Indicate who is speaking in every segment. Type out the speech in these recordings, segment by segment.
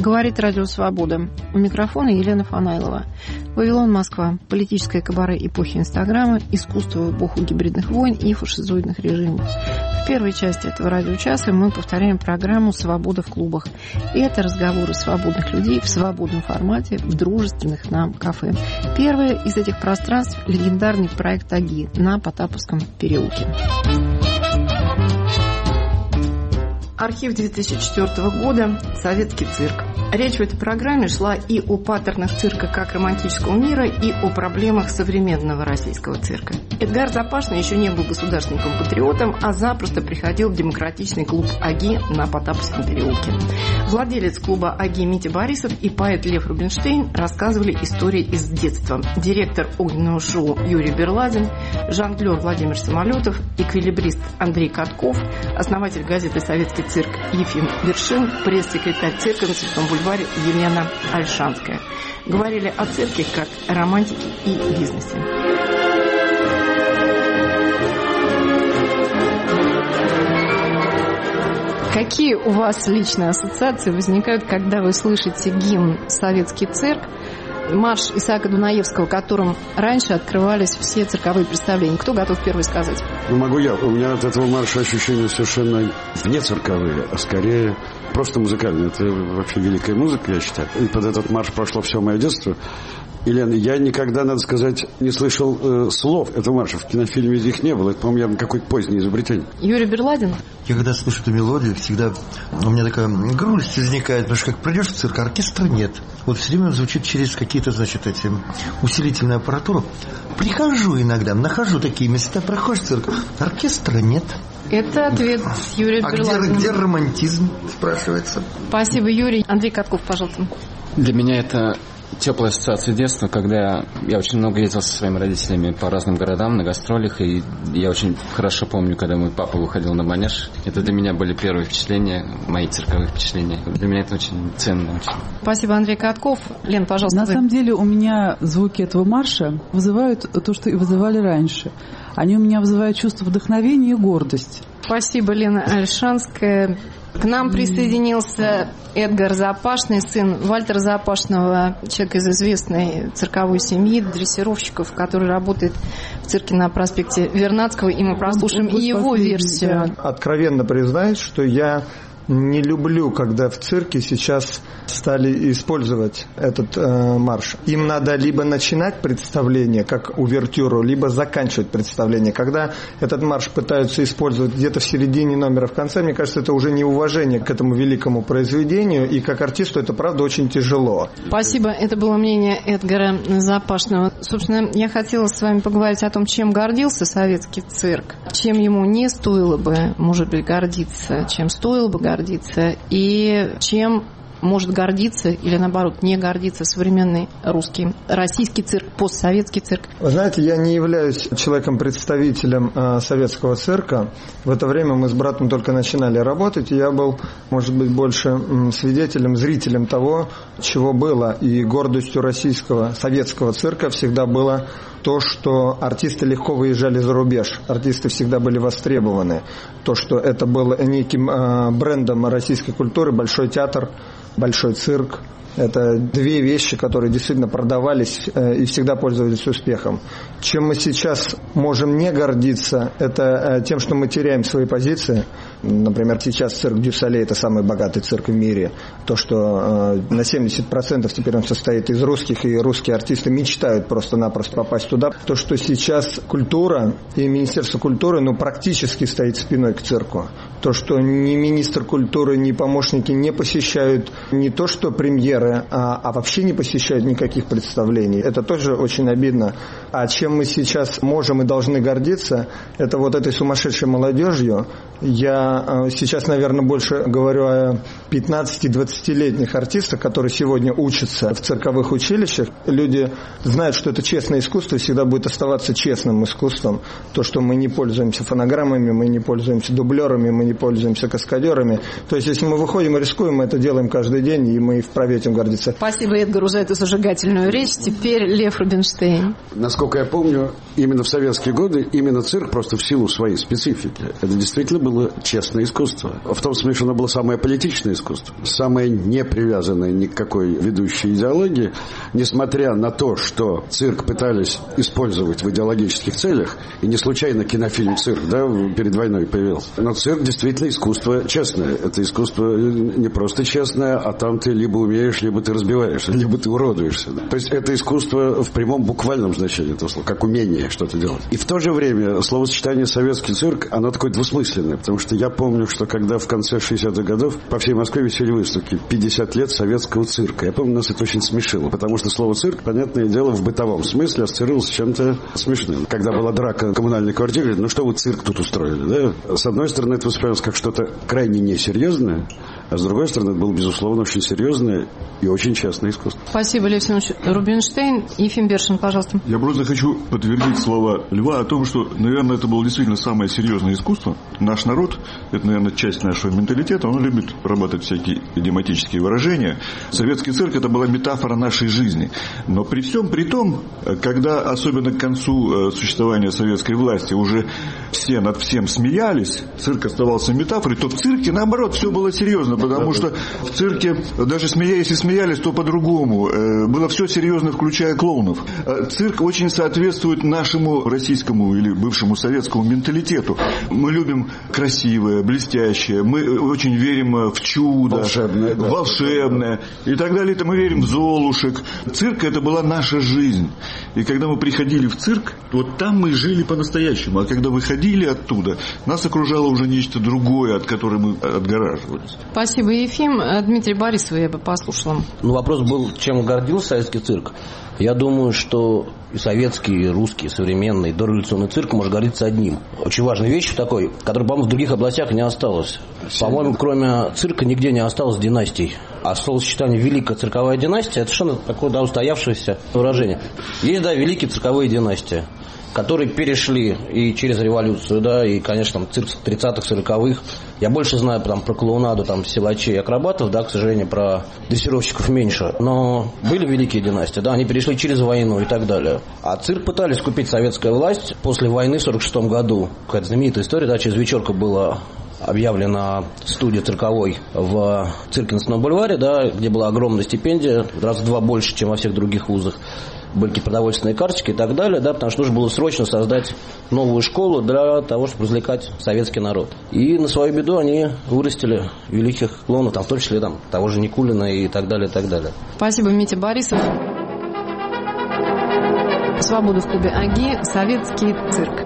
Speaker 1: Говорит Радио Свобода. У микрофона Елена Фанайлова. Вавилон, Москва. Политическое кабаре эпохи Инстаграма, искусство в эпоху гибридных войн и фашизоидных режимов. В первой части этого радиочаса мы повторяем программу «Свобода в клубах». И это разговоры свободных людей в свободном формате, в дружественных нам кафе. Первое из этих пространств – легендарный проект АГИ на Потаповском переулке. Архив 2004 года «Советский цирк». Речь в этой программе шла и о паттернах цирка как романтического мира, и о проблемах современного российского цирка. Эдгар Запашный еще не был государственником-патриотом, а запросто приходил в демократичный клуб АГИ на Потаповском переулке. Владелец клуба АГИ Митя Борисов и поэт Лев Рубинштейн рассказывали истории из детства. Директор огненного шоу Юрий Берладин, жонглер Владимир Самолетов, эквилибрист Андрей Катков, основатель газеты «Советский цирк» Ефим Вершин, пресс-секретарь цирка на Цветном бульваре Елена Ольшанская. Говорили о цирке как о романтике и бизнесе. Какие у вас личные ассоциации возникают, когда вы слышите гимн «Советский цирк», марш Исаака Дунаевского, которым раньше открывались все цирковые представления? Кто готов первый сказать?
Speaker 2: Могу я. У меня от этого марша ощущения совершенно не цирковые, а скорее просто музыкальные. Это вообще великая музыка, я считаю. И под этот марш прошло все мое детство. Елена, я никогда, надо сказать, не слышал слов этого марша. В кинофильме их не было. Это, по-моему, явно какое-то позднее изобретение.
Speaker 1: Юрий Берладин?
Speaker 3: Я когда слышу эту мелодию, всегда у меня такая грусть возникает, потому что как придешь в цирк, оркестра нет. Вот все время он звучит через какие-то, значит, эти усилительную аппаратуру. Прихожу иногда, нахожу такие места, проходишь в цирк, оркестра нет.
Speaker 1: Это ответ Юрия Берладина.
Speaker 3: Где романтизм, спрашивается?
Speaker 1: Спасибо, Юрий. Андрей Катков, пожалуйста.
Speaker 4: Для меня это теплая ассоциация детства, когда я очень много ездил со своими родителями по разным городам на гастролях, и я очень хорошо помню, когда мой папа выходил на манеж. Это для меня были первые впечатления, мои цирковые впечатления. Для меня это очень ценно. Очень.
Speaker 1: Спасибо, Андрей Катков. Лен, пожалуйста.
Speaker 5: На самом деле у меня звуки этого марша вызывают то, что и вызывали раньше. Они у меня вызывают чувство вдохновения и гордости.
Speaker 1: Спасибо, Лена Ольшанская. К нам присоединился Эдгар Запашный, сын Вальтера Запашного, человек из известной цирковой семьи, дрессировщиков, который работает в цирке на проспекте Вернадского, и мы прослушаем и его версию.
Speaker 6: Откровенно признаюсь, что я не люблю, когда в цирке сейчас стали использовать этот марш. Им надо либо начинать представление, как увертюру, либо заканчивать представление. Когда этот марш пытаются использовать где-то в середине номера, в конце, мне кажется, это уже неуважение к этому великому произведению, и как артисту это, правда, очень тяжело.
Speaker 1: Спасибо. Это было мнение Эдгара Запашного. Собственно, я хотела с вами поговорить о том, чем гордился советский цирк, чем ему не стоило бы, может быть, гордиться, чем стоило бы гордиться, и чем может гордиться или, наоборот, не гордиться современный русский, российский цирк, постсоветский цирк?
Speaker 6: Вы знаете, я не являюсь человеком-представителем советского цирка. В это время мы с братом только начинали работать, и я был, может быть, больше свидетелем, зрителем того, чего было. И гордостью российского, советского цирка всегда было то, что артисты легко выезжали за рубеж, артисты всегда были востребованы. То, что это было неким брендом российской культуры, большой театр, большой цирк. Это две вещи, которые действительно продавались и всегда пользовались успехом. Чем мы сейчас можем не гордиться, это тем, что мы теряем свои позиции. Например, сейчас цирк Дю Солей – это самый богатый цирк в мире. То, что на 70% теперь он состоит из русских, и русские артисты мечтают просто-напросто попасть туда. То, что сейчас культура и Министерство культуры практически стоит спиной к цирку. То, что ни министр культуры, ни помощники не посещают не то что премьеры, а вообще не посещают никаких представлений. Это тоже очень обидно. А чем мы сейчас можем и должны гордиться, это вот этой сумасшедшей молодежью. Я сейчас, наверное, больше говорю о 15-20-летних артистах, которые сегодня учатся в цирковых училищах. Люди знают, что это честное искусство и всегда будет оставаться честным искусством. То, что мы не пользуемся фонограммами, мы не пользуемся дублерами, мы не пользуемся каскадерами. То есть, если мы выходим и рискуем, мы это делаем каждый день, и мы вправе этим гордиться.
Speaker 1: Спасибо Эдгару за эту зажигательную речь. Теперь Лев Рубинштейн.
Speaker 2: Насколько я помню, именно в советские годы, именно цирк просто в силу своей специфики. Это действительно был было честное искусство. В том смысле, что оно было самое политичное искусство, самое не привязанное ни к какой ведущей идеологии, несмотря на то, что цирк пытались использовать в идеологических целях, и не случайно кинофильм «Цирк», да, перед войной появился. Но цирк действительно искусство честное. Это искусство не просто честное, а там ты либо умеешь, либо ты разбиваешься, либо ты уродуешься. Да. То есть это искусство в прямом буквальном значении этого слова, как умение что-то делать. И в то же время словосочетание «советский цирк», оно такое двусмысленное, потому что я помню, что когда в конце 60-х годов по всей Москве висели выставки 50 лет советского цирка. Я помню, нас это очень смешило, потому что слово «цирк», понятное дело, в бытовом смысле ассоциировалось с чем-то смешным. Когда была драка в коммунальной квартире, говорят, ну что вы цирк тут устроили, да? С одной стороны, это воспринималось как что-то крайне несерьезное, а с другой стороны, это было, безусловно, очень серьезное и очень честное искусство.
Speaker 1: Спасибо, Лев Семенович Рубинштейн. Ефим Бершин, пожалуйста.
Speaker 7: Я просто хочу подтвердить слова Льва о том, что, наверное, это было действительно самое серьезное искусство. Наш народ, это, наверное, часть нашего менталитета, он любит работать всякие идиоматические выражения. Советский цирк – это была метафора нашей жизни. Но при всем при том, когда, особенно к концу существования советской власти, уже все над всем смеялись, цирк оставался метафорой, то в цирке, наоборот, все было серьезно, потому что в цирке, даже смеясь и смеялись, то по-другому. Было все серьезно, включая клоунов. Цирк очень соответствует нашему российскому или бывшему советскому менталитету. Мы любим красивое, блестящее, мы очень верим в чудо, волшебное и так далее. Мы верим в золушек. Цирк – это была наша жизнь. И когда мы приходили в цирк, вот там мы жили по-настоящему. А когда выходили оттуда, нас окружало уже нечто другое, от которого мы отгораживались.
Speaker 1: Спасибо, Ефим. Дмитрий Борисов, я бы послушала.
Speaker 8: Вопрос был, чем гордился советский цирк. Я думаю, что и советский, и русский, и современный, и дореволюционный цирк может гордиться одним. Очень важной вещью такой, которой, по-моему, в других областях не осталось. По-моему, кроме цирка нигде не осталось династий. А словосочетание «великая цирковая династия» – это совершенно такое, да, устоявшееся выражение. Есть, да, великие цирковые династии, которые перешли и через революцию, да, и, конечно, там, цирк 30-х, 40-х. Я больше знаю там, про клоунаду, там, силачей и акробатов, да, к сожалению, про дрессировщиков меньше. Но были великие династии, да, они перешли через войну и так далее. А цирк пытались купить советская власть после войны в 1946 году. Какая-то знаменитая история, да, через вечерку была объявлена студия цирковой в цирке на Сенном бульваре, да, где была огромная стипендия, раз в 2 больше, чем во всех других вузах. Были какие-то продовольственные карточки и так далее, да, потому что нужно было срочно создать новую школу для того, чтобы развлекать советский народ. И на свою беду они вырастили великих клоунов, там, в том числе там, того же Никулина и так далее, и так далее.
Speaker 1: Спасибо, Митя Борисов. Свобода в клубе АГИ. Советский цирк.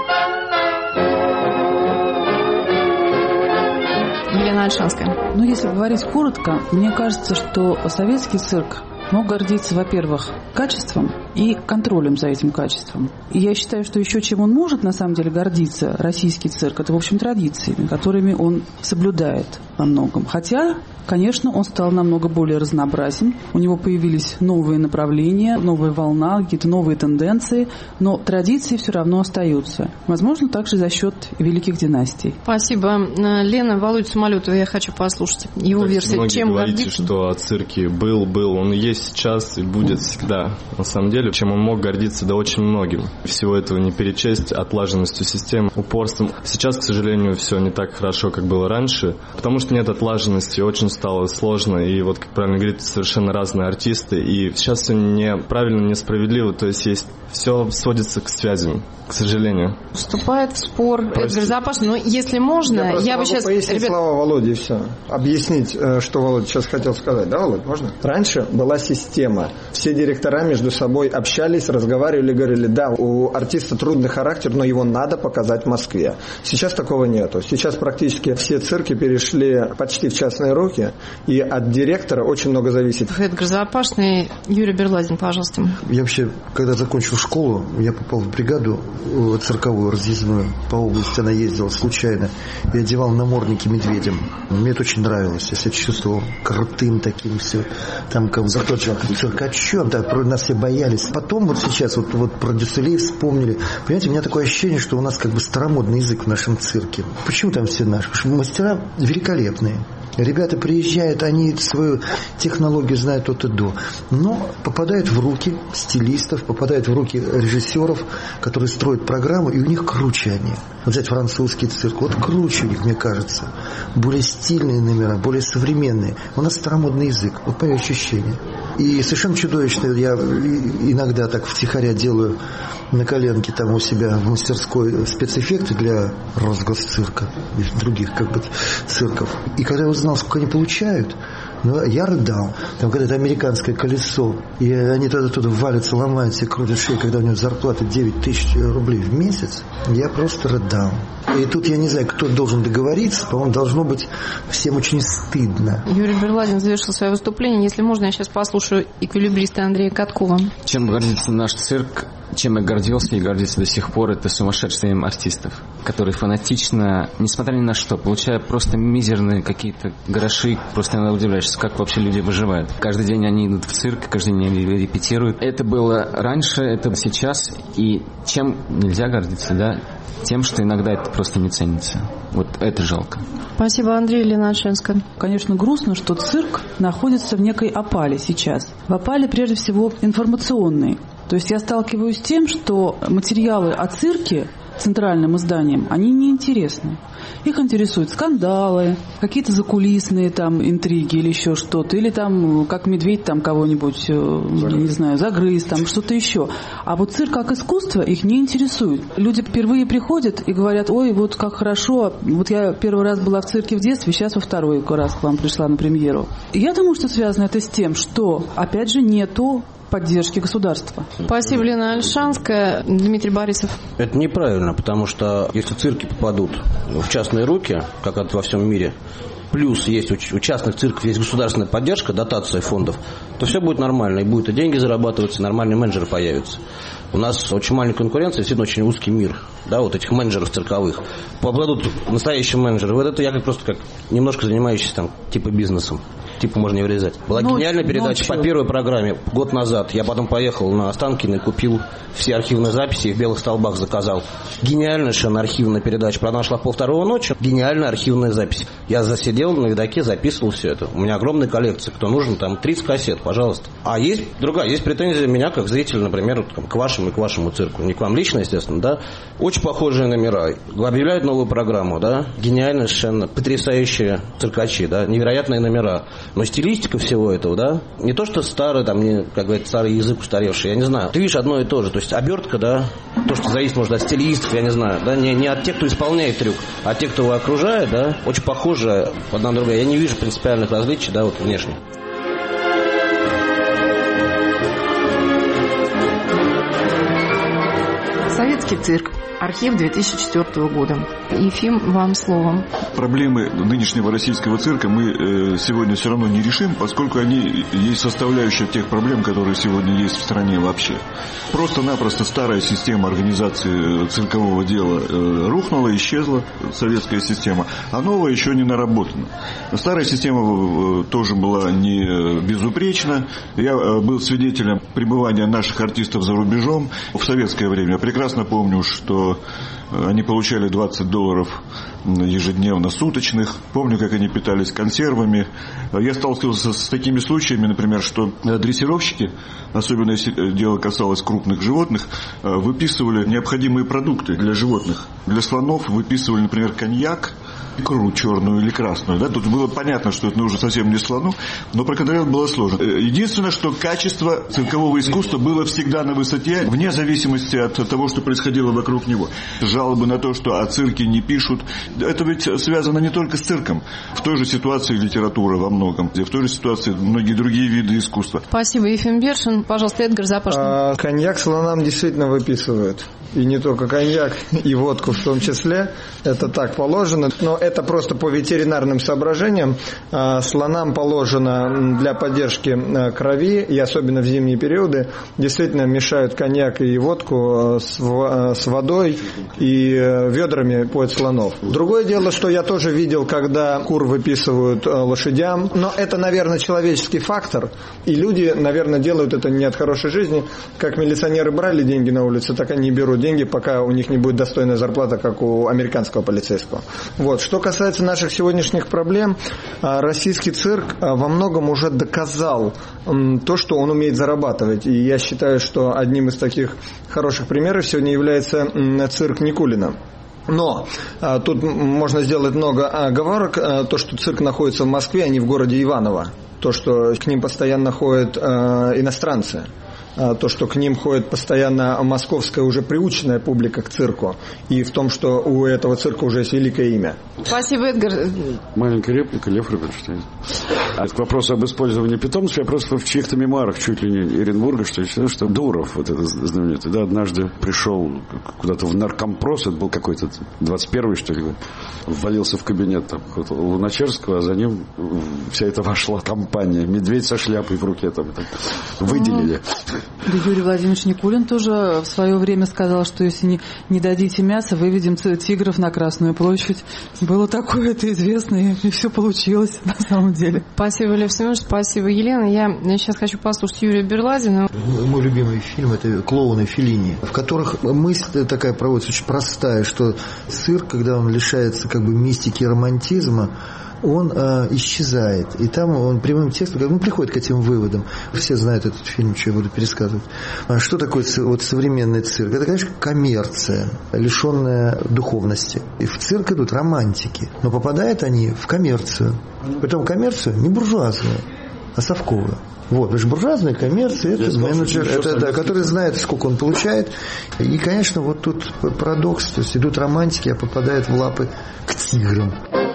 Speaker 1: Елена Альшанская.
Speaker 5: Ну, если говорить коротко, мне кажется, что советский цирк мог гордиться, во-первых, качеством и контролем за этим качеством. И я считаю, что еще чем он может на самом деле гордиться, российский цирк, это, в общем, традициями, которыми он соблюдает во многом. Хотя, конечно, он стал намного более разнообразен. У него появились новые направления, новая волна, какие-то новые тенденции, но традиции все равно остаются. Возможно, также за счет великих династий.
Speaker 1: Спасибо. Лена, Володя Самолетова, я хочу послушать его версию. Чем
Speaker 9: говорите,
Speaker 1: гордиться?
Speaker 9: что о цирке был, он и есть сейчас, и будет всегда. На самом деле, чем он мог гордиться, да очень многим. Всего этого не перечесть, отлаженностью системы, упорством. Сейчас, к сожалению, все не так хорошо, как было раньше, потому что нет отлаженности, очень стало сложно, и вот, как правильно говорите, совершенно разные артисты, и сейчас все неправильно, несправедливо, то есть все сводится к связям, к сожалению.
Speaker 1: Вступает в спор Эдгар Запашный. Но если можно, я бы сейчас...
Speaker 6: пояснить слова Володи, и все. Объяснить, что Володя сейчас хотел сказать. Да, Володь, можно? Раньше была система. Все директора между собой общались, разговаривали, говорили, да, у артиста трудный характер, но его надо показать в Москве. Сейчас такого нету. Сейчас практически все цирки перешли почти в частные руки, и от директора очень много зависит.
Speaker 1: Эдгар Запашный, Юрий Берлазин, пожалуйста.
Speaker 3: Я вообще, когда закончил школу, я попал в бригаду цирковую, разъездную по области, она ездила случайно, и одевал намордники медведям. Мне это очень нравилось. Я себя чувствовал крутым таким, все, там, циркачом, да, нас все боялись. сейчас. Потом вот сейчас вот про Дюссалей вспомнили. Понимаете, у меня такое ощущение, что у нас как бы старомодный язык в нашем цирке. Почему там все наши? Потому что мастера великолепные. Ребята приезжают, они свою технологию знают от и до, но попадают в руки стилистов, попадают в руки режиссеров, которые строят программу, и у них круче они. Вот взять французский цирк, вот круче у них, мне кажется. Более стильные номера, более современные. У нас старомодный язык, вот мое ощущение. И совершенно чудовищно, я иногда так втихаря делаю на коленке там у себя в мастерской спецэффекты для Росгосцирка и других как бы цирков. И когда я узнал, сколько они получают, я рыдал. Там какое-то американское колесо, и они туда валятся, ломаются, крутят шею, когда у него зарплата 9 тысяч рублей в месяц, я просто рыдал. И тут я не знаю, кто должен договориться, по-моему, должно быть всем очень стыдно.
Speaker 1: Юрий Берладин завершил свое выступление. Если можно, я сейчас послушаю эквилибриста Андрея Каткова.
Speaker 4: Чем гордится наш цирк, чем я гордился и гордится до сих пор, это сумасшествием артистов, которые фанатично, несмотря ни на что, получая просто мизерные какие-то гроши, просто иногда удивляешься, как вообще люди выживают. Каждый день они идут в цирк, каждый день они репетируют. Это было раньше, это сейчас, и чем нельзя гордиться, да? Тем, что иногда это просто не ценится. Вот это жалко.
Speaker 1: Спасибо, Андрей. Лена Альшанская.
Speaker 5: Конечно, грустно, что цирк находится в некой опале сейчас. В опале, прежде всего, информационной. То есть я сталкиваюсь с тем, что материалы о цирке центральным изданиям, они неинтересны. Их интересуют скандалы, какие-то закулисные там интриги или еще что-то. Или там, как медведь там кого-нибудь, не знаю, загрыз, там что-то еще. А вот цирк как искусство их не интересует. Люди впервые приходят и говорят: ой, вот как хорошо, вот я первый раз была в цирке в детстве, сейчас во второй раз к вам пришла на премьеру. И я думаю, что связано это с тем, что, опять же, нету поддержки государства.
Speaker 1: Спасибо, Лена Альшанская. Дмитрий Борисов.
Speaker 8: Это неправильно, потому что если цирки попадут в частные руки, как это во всем мире, плюс есть у частных цирков есть государственная поддержка, дотация фондов, то все будет нормально, и будет и деньги зарабатываться, и нормальные менеджеры появятся. У нас очень маленькая конкуренция, действительно очень узкий мир, да, вот этих менеджеров цирковых. Попадут настоящие менеджеры. Вот это я просто немножко занимающийся там типа бизнесом. Типа можно не вырезать. Была гениальная передача по первой программе год назад. Я потом поехал на Останкино и купил все архивные записи и в белых столбах заказал. Гениальная совершенно архивная передача. Правда, она шла в 2:30 ночи. Гениальная архивная запись. Я засидел на видаке, записывал все это. У меня огромная коллекция. Кто нужен, там 30 кассет, пожалуйста. А есть другая. Есть претензия меня, как зрителя, например, к вашему и к вашему цирку. Не к вам лично, естественно, да. Очень похожие номера. Объявляют новую программу, да. Гениальная совершенно, потрясающие циркачи, да. Невероятные номера. Но стилистика всего этого, да, не то, что старый, там, как говорится, старый язык устаревший, я не знаю. Ты видишь одно и то же, то есть обертка, да, то, что зависит, может, от стилистов, я не знаю, да, не от тех, кто исполняет трюк, а от тех, кто его окружает, да, очень похоже одна на другую. Я не вижу принципиальных различий, да, вот внешне.
Speaker 1: Советский цирк. Архив 2004 года. Ефим, вам слово.
Speaker 7: Проблемы нынешнего российского цирка мы сегодня все равно не решим, поскольку они есть составляющая тех проблем, которые сегодня есть в стране вообще. Просто-напросто старая система организации циркового дела рухнула, исчезла, советская система, а новая еще не наработана. Старая система тоже была не безупречна. Я был свидетелем пребывания наших артистов за рубежом в советское время. Я прекрасно помню, что они получали $20 ежедневно суточных. Помню, как они питались консервами. Я сталкивался с такими случаями, например, что дрессировщики, особенно если дело касалось крупных животных, выписывали необходимые продукты для животных. Для слонов выписывали, например, коньяк, икру черную или красную. Да? Тут было понятно, что это нужно совсем не слону, но проконтролировать было сложно. Единственное, что качество циркового искусства было всегда на высоте, вне зависимости от того, что происходило вокруг него. Жалобы на то, что о цирке не пишут, это ведь связано не только с цирком. В той же ситуации литература во многом, в той же ситуации многие другие виды искусства.
Speaker 1: Спасибо, Ефим Бершин. Пожалуйста, Эдгар Запашный.
Speaker 6: Коньяк слонам действительно выписывают. И не только коньяк, и водку в том числе. Это так положено. но это просто по ветеринарным соображениям. Слонам положено для поддержки крови, и особенно в зимние периоды, действительно мешают коньяк и водку с водой и ведрами поят слонов. Другое дело, что я тоже видел, когда кур выписывают лошадям, но это, наверное, человеческий фактор, и люди, наверное, делают это не от хорошей жизни. Как милиционеры брали деньги на улице, так они берут деньги, пока у них не будет достойная зарплата, как у американского полицейского. Вот. Что касается наших сегодняшних проблем, российский цирк во многом уже доказал то, что он умеет зарабатывать. И я считаю, что одним из таких хороших примеров сегодня является цирк Никулина. Но тут можно сделать много оговорок. То, что цирк находится в Москве, а не в городе Иваново. То, что к ним постоянно ходят иностранцы. То, что к ним ходит постоянно московская уже приученная публика к цирку. И в том, что у этого цирка уже есть великое имя.
Speaker 1: Спасибо, Эдгар.
Speaker 2: Маленькая реплика, Лев Рубинштейн. К вопросу об использовании питомцев, я просто в чьих-то мемуарах, чуть ли не Эренбурга, что я считаю, что Дуров, вот этот знаменитый, да, однажды пришел куда-то в наркомпрос, это был какой-то 21-й, что ли, ввалился в кабинет там, Луначарского, а за ним вся эта вошла компания. Медведь со шляпой в руке там выделили.
Speaker 5: Да, Юрий Владимирович Никулин тоже в свое время сказал, что если не дадите мяса, выведем тигров на Красную площадь. Было такое, это известно, и все получилось на самом деле.
Speaker 1: Спасибо, Лев Семенович, спасибо, Елена. Я сейчас хочу послушать Юрия Берладина.
Speaker 3: Мой любимый фильм – это «Клоуны Феллини», в которых мысль такая проводится очень простая, что цирк, когда он лишается как бы мистики и романтизма, он исчезает. И там он прямым текстом приходит к этим выводам. Все знают этот фильм, что я буду пересказывать. Что такое вот современный цирк? Это, конечно, коммерция, лишенная духовности. И в цирк идут романтики. Но попадают они в коммерцию. Притом коммерцию не буржуазную, а совковую. Вот, потому что буржуазная коммерция, это менеджер, который знает, сколько он получает. И, конечно, вот тут парадокс. То есть идут романтики, а попадают в лапы к тиграм.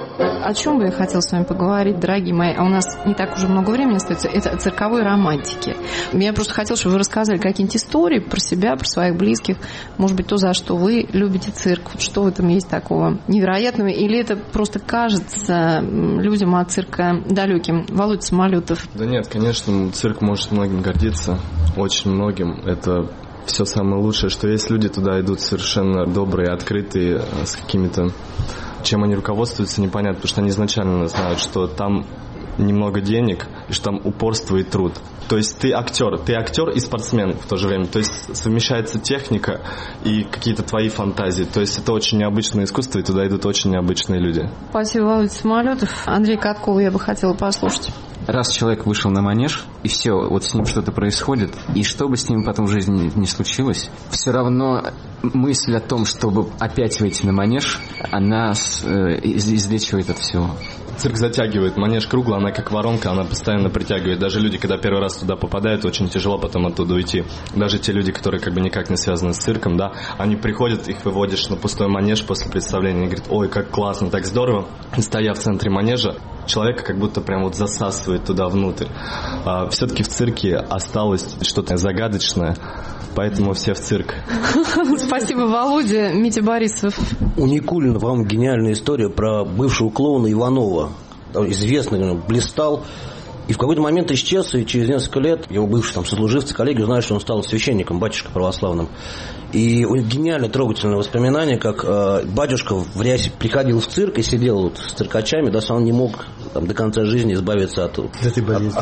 Speaker 1: О чем бы я хотела с вами поговорить, дорогие мои, а у нас не так уже много времени остается, это цирковой романтики. Я просто хотела, чтобы вы рассказали какие-нибудь истории про себя, про своих близких, может быть, то, за что вы любите цирк, что в этом есть такого невероятного, или это просто кажется людям от цирка далеким? Володя Самолетов.
Speaker 9: Да нет, конечно, цирк может многим гордиться, очень многим. Это все самое лучшее, что есть. Люди туда идут совершенно добрые, открытые, с какими-то... Чем они руководствуются, непонятно, потому что они изначально знают, что там немного денег, и что там упорство и труд. То есть ты актер и спортсмен в то же время. То есть совмещается техника и какие-то твои фантазии. То есть это очень необычное искусство, и туда идут очень необычные люди.
Speaker 1: Спасибо, Володя Самолетов. Андрей Катков, я бы хотела послушать.
Speaker 4: Раз человек вышел на манеж, и все, вот с ним что-то происходит, и что бы с ним потом в жизни не случилось, все равно мысль о том, чтобы опять выйти на манеж, она излечивает от всего.
Speaker 9: Цирк затягивает, манеж круглый, она как воронка, она постоянно притягивает. Даже люди, когда первый раз туда попадают, очень тяжело потом оттуда уйти. Даже те люди, которые как бы никак не связаны с цирком, да, они приходят, их выводишь на пустой манеж после представления и говорят: ой, как классно, так здорово. И стоя в центре манежа, человека как будто прям вот засасывает туда внутрь. Все-таки в цирке осталось что-то загадочное, поэтому все в цирк.
Speaker 1: Спасибо, Володя. Митя Борисов.
Speaker 8: У Никулина, по-моему, гениальная история про бывшего клоуна Иванова. Известный, блистал. И в какой-то момент исчез, и через несколько лет его бывшие там сослуживцы, коллеги узнали, что он стал священником, батюшкой православным. И у них гениально трогательное воспоминание, как батюшка в рясе приходил в цирк и сидел вот с циркачами, да, он не мог там до конца жизни избавиться от этой болезни,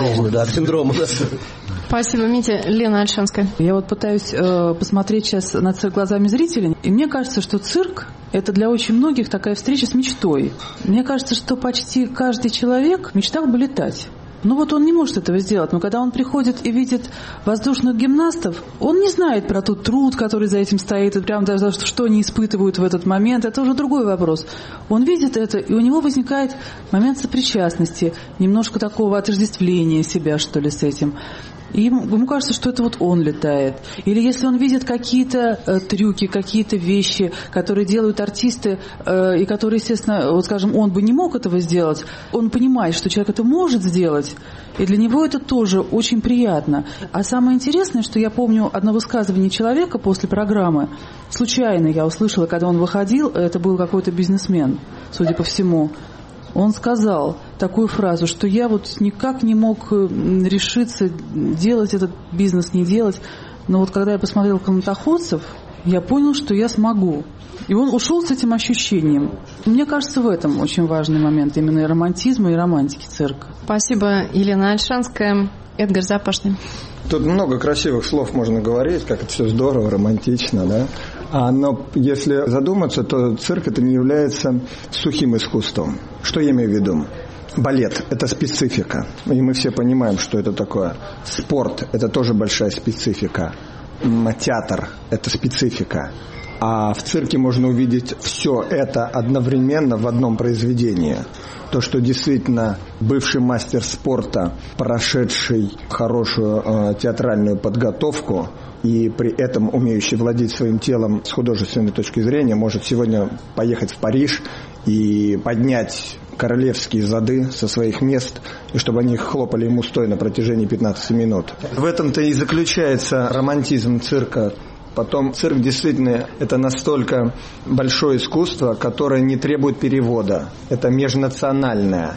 Speaker 8: от синдрома. Да.
Speaker 1: Спасибо, Митя. Лена Альшанская.
Speaker 5: Я вот пытаюсь посмотреть сейчас на цирк глазами зрителей, и мне кажется, что цирк – это для очень многих такая встреча с мечтой. Мне кажется, что почти каждый человек мечтал бы летать. Ну вот он не может этого сделать, но когда он приходит и видит воздушных гимнастов, он не знает про тот труд, который за этим стоит, и прям даже что они испытывают в этот момент, это уже другой вопрос. Он видит это, и у него возникает момент сопричастности, немножко такого отождествления себя, что ли, с этим. и ему кажется, что это вот он летает. Или если он видит какие-то трюки, какие-то вещи, которые делают артисты, и которые, естественно, вот скажем, он бы не мог этого сделать, он понимает, что человек это может сделать, и для него это тоже очень приятно. А самое интересное, что я помню одно высказывание человека после программы, случайно я услышала, когда он выходил, это был какой-то бизнесмен, судя по всему. Он сказал такую фразу, что я вот никак не мог решиться делать этот бизнес, не делать. Но вот когда я посмотрел «Канатоходцев», я понял, что я смогу. И он ушел с этим ощущением. Мне кажется, в этом очень важный момент именно и романтизма, и романтики цирка.
Speaker 1: Спасибо, Елена Альшанская. Эдгар Запашный.
Speaker 6: Тут много красивых слов можно говорить, как это все здорово, романтично, да? Но если задуматься, то цирк это не является сухим искусством. Что я имею в виду? Балет – это специфика, и мы все понимаем, что это такое. Спорт – это тоже большая специфика. Театр – это специфика. А в цирке можно увидеть все это одновременно в одном произведении. То, что действительно бывший мастер спорта, прошедший хорошую театральную подготовку и при этом умеющий владеть своим телом с художественной точки зрения, может сегодня поехать в Париж и поднять королевские зады со своих мест, и чтобы они хлопали ему стоя на протяжении 15 минут. В этом-то и заключается романтизм цирка. Потом цирк действительно это настолько большое искусство, которое не требует перевода. Это межнациональное.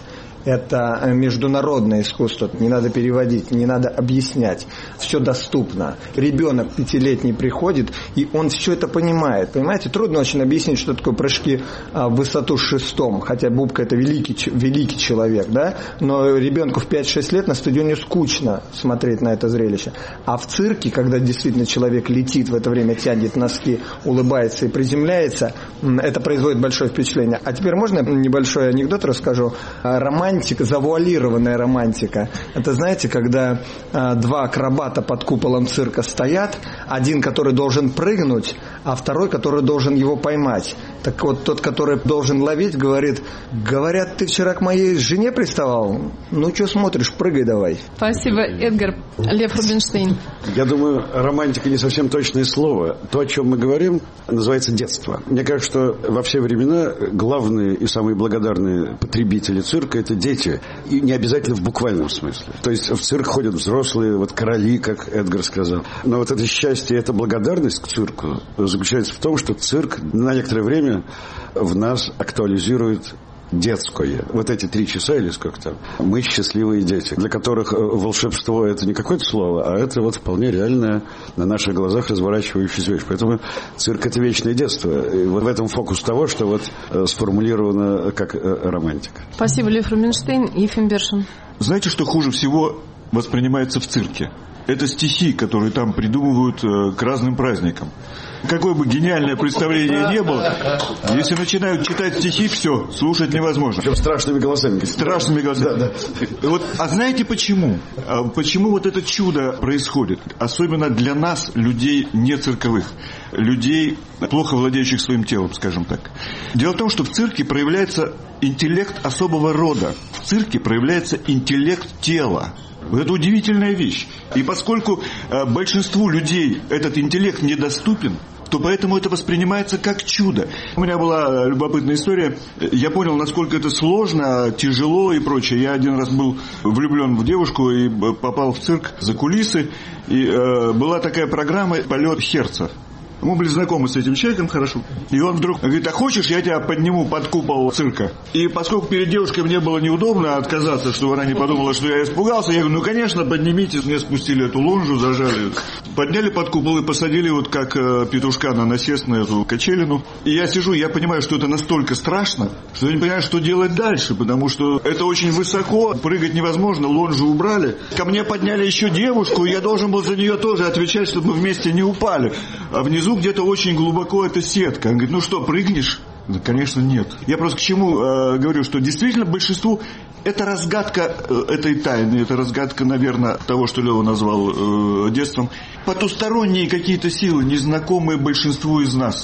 Speaker 6: Это международное искусство. Не надо переводить, не надо объяснять. Все доступно. Ребенок 5-летний приходит, и он все это понимает. Понимаете, трудно очень объяснить, что такое прыжки в высоту с шестом. Хотя Бубка это великий человек, да? Но ребенку в 5-6 лет на стадионе скучно смотреть на это зрелище. А в цирке, когда действительно человек летит, в это время тянет носки, улыбается и приземляется, это производит большое впечатление. А теперь можно небольшой анекдот расскажу? Романтика, завуалированная романтика. Это, знаете, когда два акробата под куполом цирка стоят, один, который должен прыгнуть, а второй, который должен его поймать. Так вот, тот, который должен ловить, говорит: говорят, ты вчера к моей жене приставал? Ну, что смотришь, прыгай давай.
Speaker 1: Спасибо, Эдгар. Лев Рубинштейн.
Speaker 2: Я думаю, романтика не совсем точное слово. То, о чем мы говорим, называется детство. Мне кажется, что во все времена главные и самые благодарные потребители цирка – это дети. И не обязательно в буквальном смысле. То есть в цирк ходят взрослые, вот короли, как Эдгар сказал. Но вот это счастье, эта благодарность к цирку заключается в том, что цирк на некоторое время в нас актуализирует детское. Вот эти 3 часа или сколько там. Мы счастливые дети, для которых волшебство это не какое-то слово, а это вот вполне реальная на наших глазах разворачивающаяся вещь. Поэтому цирк это вечное детство. И вот в этом фокус того, что вот сформулировано как романтика.
Speaker 1: Спасибо, Лев Рубинштейн. Ефим Бершин.
Speaker 7: Знаете, что хуже всего воспринимается в цирке? Это стихи, которые там придумывают к разным праздникам. Какое бы гениальное представление ни было, если начинают читать стихи, все, слушать невозможно.
Speaker 2: Причем страшными голосами.
Speaker 7: Страшными голосами.
Speaker 2: Да.
Speaker 7: Вот, а знаете почему? Почему вот это чудо происходит? Особенно для нас, людей не цирковых, людей, плохо владеющих своим телом, скажем так. Дело в том, что в цирке проявляется интеллект особого рода. В цирке проявляется интеллект тела. Вот это удивительная вещь. И поскольку большинству людей этот интеллект недоступен, то поэтому это воспринимается как чудо. У меня была любопытная история. Я понял, насколько это сложно, тяжело и прочее. Я один раз был влюблен в девушку и попал в цирк за кулисы. И была такая программа «Полет Херца». Мы были знакомы с этим человеком хорошо. И он вдруг говорит: а хочешь, я тебя подниму под купол цирка? И поскольку перед девушкой мне было неудобно отказаться, чтобы она не подумала, что я испугался, я говорю: ну, конечно, поднимите. Мне спустили эту лонжу, зажали. Подняли под купол и посадили вот как петушка на насест на эту качелину. И я сижу, я понимаю, что это настолько страшно, что я не понимаю, что делать дальше, потому что это очень высоко, прыгать невозможно, лонжу убрали. Ко мне подняли еще девушку, и я должен был за нее тоже отвечать, чтобы мы вместе не упали. А внизу где-то очень глубоко эта сетка. Он говорит: ну что, прыгнешь? Да, конечно, нет. Я просто к чему говорю, что действительно большинству это разгадка этой тайны, это разгадка, наверное, того, что Лева назвал детством. Потусторонние какие-то силы, незнакомые большинству из нас.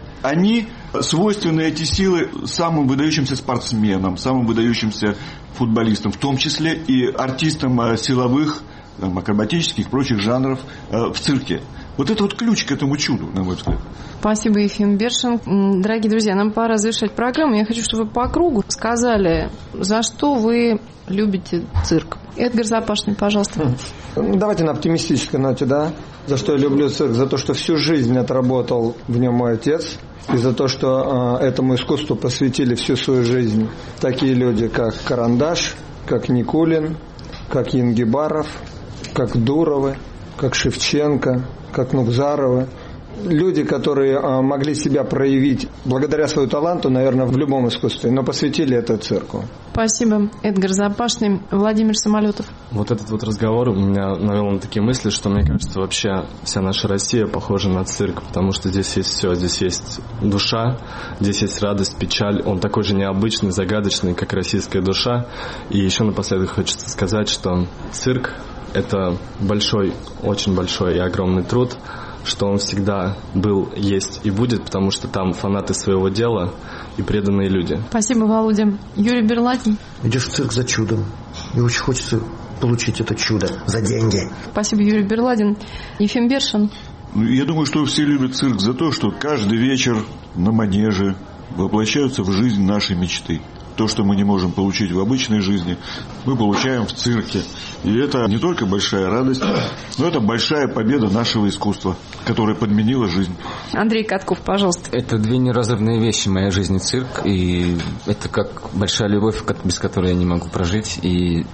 Speaker 7: Они свойственны, эти силы, самым выдающимся спортсменам, самым выдающимся футболистам, в том числе и артистам силовых акробатических, прочих жанров в цирке. Вот это вот ключ к этому чуду, на мой взгляд.
Speaker 1: Спасибо, Ефим Бершин. Дорогие друзья, нам пора завершать программу. Я хочу, чтобы вы по кругу сказали, за что вы любите цирк. Эдгар Запашный, пожалуйста.
Speaker 6: Давайте на оптимистической ноте, да? За что я люблю цирк? За то, что всю жизнь отработал в нем мой отец. И за то, что этому искусству посвятили всю свою жизнь такие люди, как Карандаш, как Никулин, как Янгибаров, как Дуровы, как Шевченко, как Нукзаровы. Люди, которые могли себя проявить благодаря своему таланту, наверное, в любом искусстве, но посвятили это цирку.
Speaker 1: Спасибо, Эдгар Запашный. Владимир Самолетов.
Speaker 9: Вот этот вот разговор меня навел на такие мысли, что, мне кажется, вообще вся наша Россия похожа на цирк, потому что здесь есть все, здесь есть душа, здесь есть радость, печаль, он такой же необычный, загадочный, как российская душа. И еще напоследок хочется сказать, что цирк – это большой, очень большой и огромный труд, что он всегда был, есть и будет, потому что там фанаты своего дела и преданные люди.
Speaker 1: Спасибо, Володя. Юрий Берладин.
Speaker 3: Идешь в цирк за чудом, и очень хочется получить это чудо за деньги.
Speaker 1: Спасибо, Юрий Берладин. Ефим Бершин.
Speaker 7: Я думаю, что все любят цирк за то, что каждый вечер на манеже воплощаются в жизнь наши мечты. То, что мы не можем получить в обычной жизни, мы получаем в цирке. И это не только большая радость, но это большая победа нашего искусства, которое подменило жизнь.
Speaker 1: Андрей Катков, пожалуйста.
Speaker 4: Это две неразрывные вещи в моей жизни, цирк. И это как большая любовь, без которой я не могу прожить. И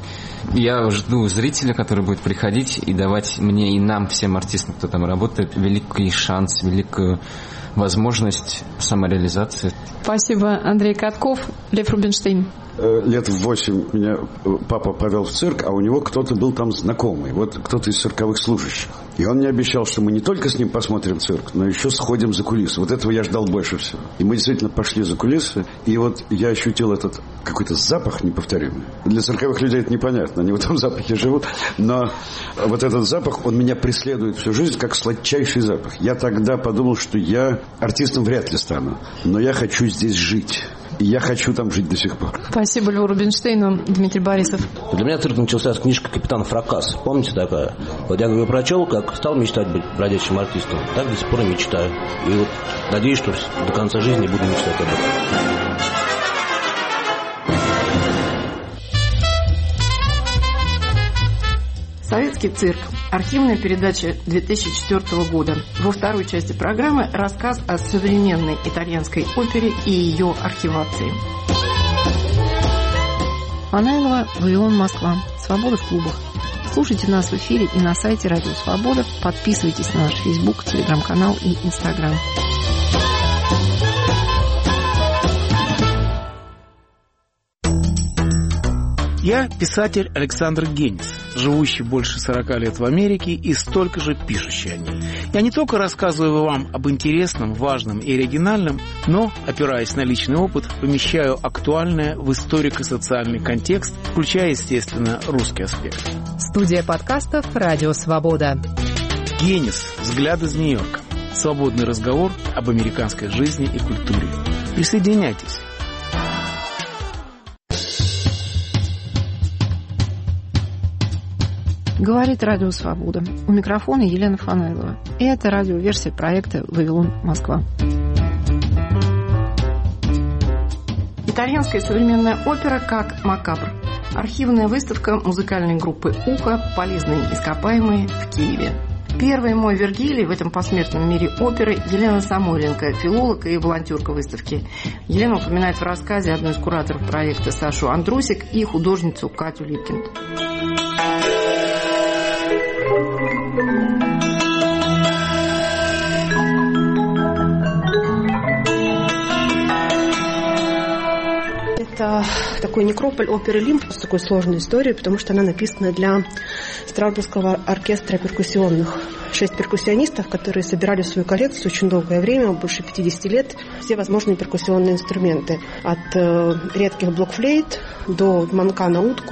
Speaker 4: я жду зрителя, который будет приходить и давать мне и нам, всем артистам, кто там работает, великий шанс, великую возможность самореализации.
Speaker 1: Спасибо, Андрей Катков. Лев Рубинштейн.
Speaker 2: Лет в 8 меня папа повел в цирк, а у него кто-то был там знакомый, вот кто-то из цирковых служащих. И он мне обещал, что мы не только с ним посмотрим цирк, но еще сходим за кулисы. Вот этого я ждал больше всего. И мы действительно пошли за кулисы, и вот я ощутил этот какой-то запах неповторимый. Для цирковых людей это непонятно, они в этом запахе живут, но вот этот запах, он меня преследует всю жизнь, как сладчайший запах. Я тогда подумал, что я артистом вряд ли стану, но я хочу здесь жить. И я хочу там жить до сих пор.
Speaker 1: Спасибо Льву Рубинштейну. Дмитрий Борисов.
Speaker 8: Для меня цирк начался с книжки «Капитан Фракас». Помните такая? Вот я ее прочел, как стал мечтать быть бродячим артистом, так до сих пор и мечтаю. И вот надеюсь, что до конца жизни буду мечтать об этом.
Speaker 1: Советский цирк. Архивная передача 2004 года. Во второй части программы рассказ о современной итальянской опере и ее архивации. Фанайлова, Вавилон, Москва. Свобода в клубах. Слушайте нас в эфире и на сайте Радио Свобода. Подписывайтесь на наш Facebook, Телеграм-канал и Инстаграм.
Speaker 10: Я писатель Александр Генис, живущий больше 40 лет в Америке и столько же пишущий о ней. Я не только рассказываю вам об интересном, важном и оригинальном, но, опираясь на личный опыт, помещаю актуальное в историко-социальный контекст, включая, естественно, русский аспект.
Speaker 11: Студия подкастов «Радио Свобода».
Speaker 10: Генис. Взгляд из Нью-Йорка. Свободный разговор об американской жизни и культуре. Присоединяйтесь.
Speaker 1: Говорит Радио Свобода. У микрофона Елена Фанайлова. И это радиоверсия проекта «Вавилон, Москва». Итальянская современная опера как макабр. Архивная выставка музыкальной группы «Ухо. Полезные ископаемые» в Киеве. Первый мой Вергилий в этом посмертном мире оперы Елена Самойленко, филолог и волонтерка выставки. Елена упоминает в рассказе одну из кураторов проекта Сашу Андрусик и художницу Катю Липкинд.
Speaker 12: Это такой некрополь оперы «Лимб» с такой сложной историей, потому что она написана для Страсбургского оркестра перкуссионных. 6 перкуссионистов, которые собирали в свою коллекцию очень долгое время, больше 50 лет, все возможные перкуссионные инструменты. От редких блокфлейт до манка на утку,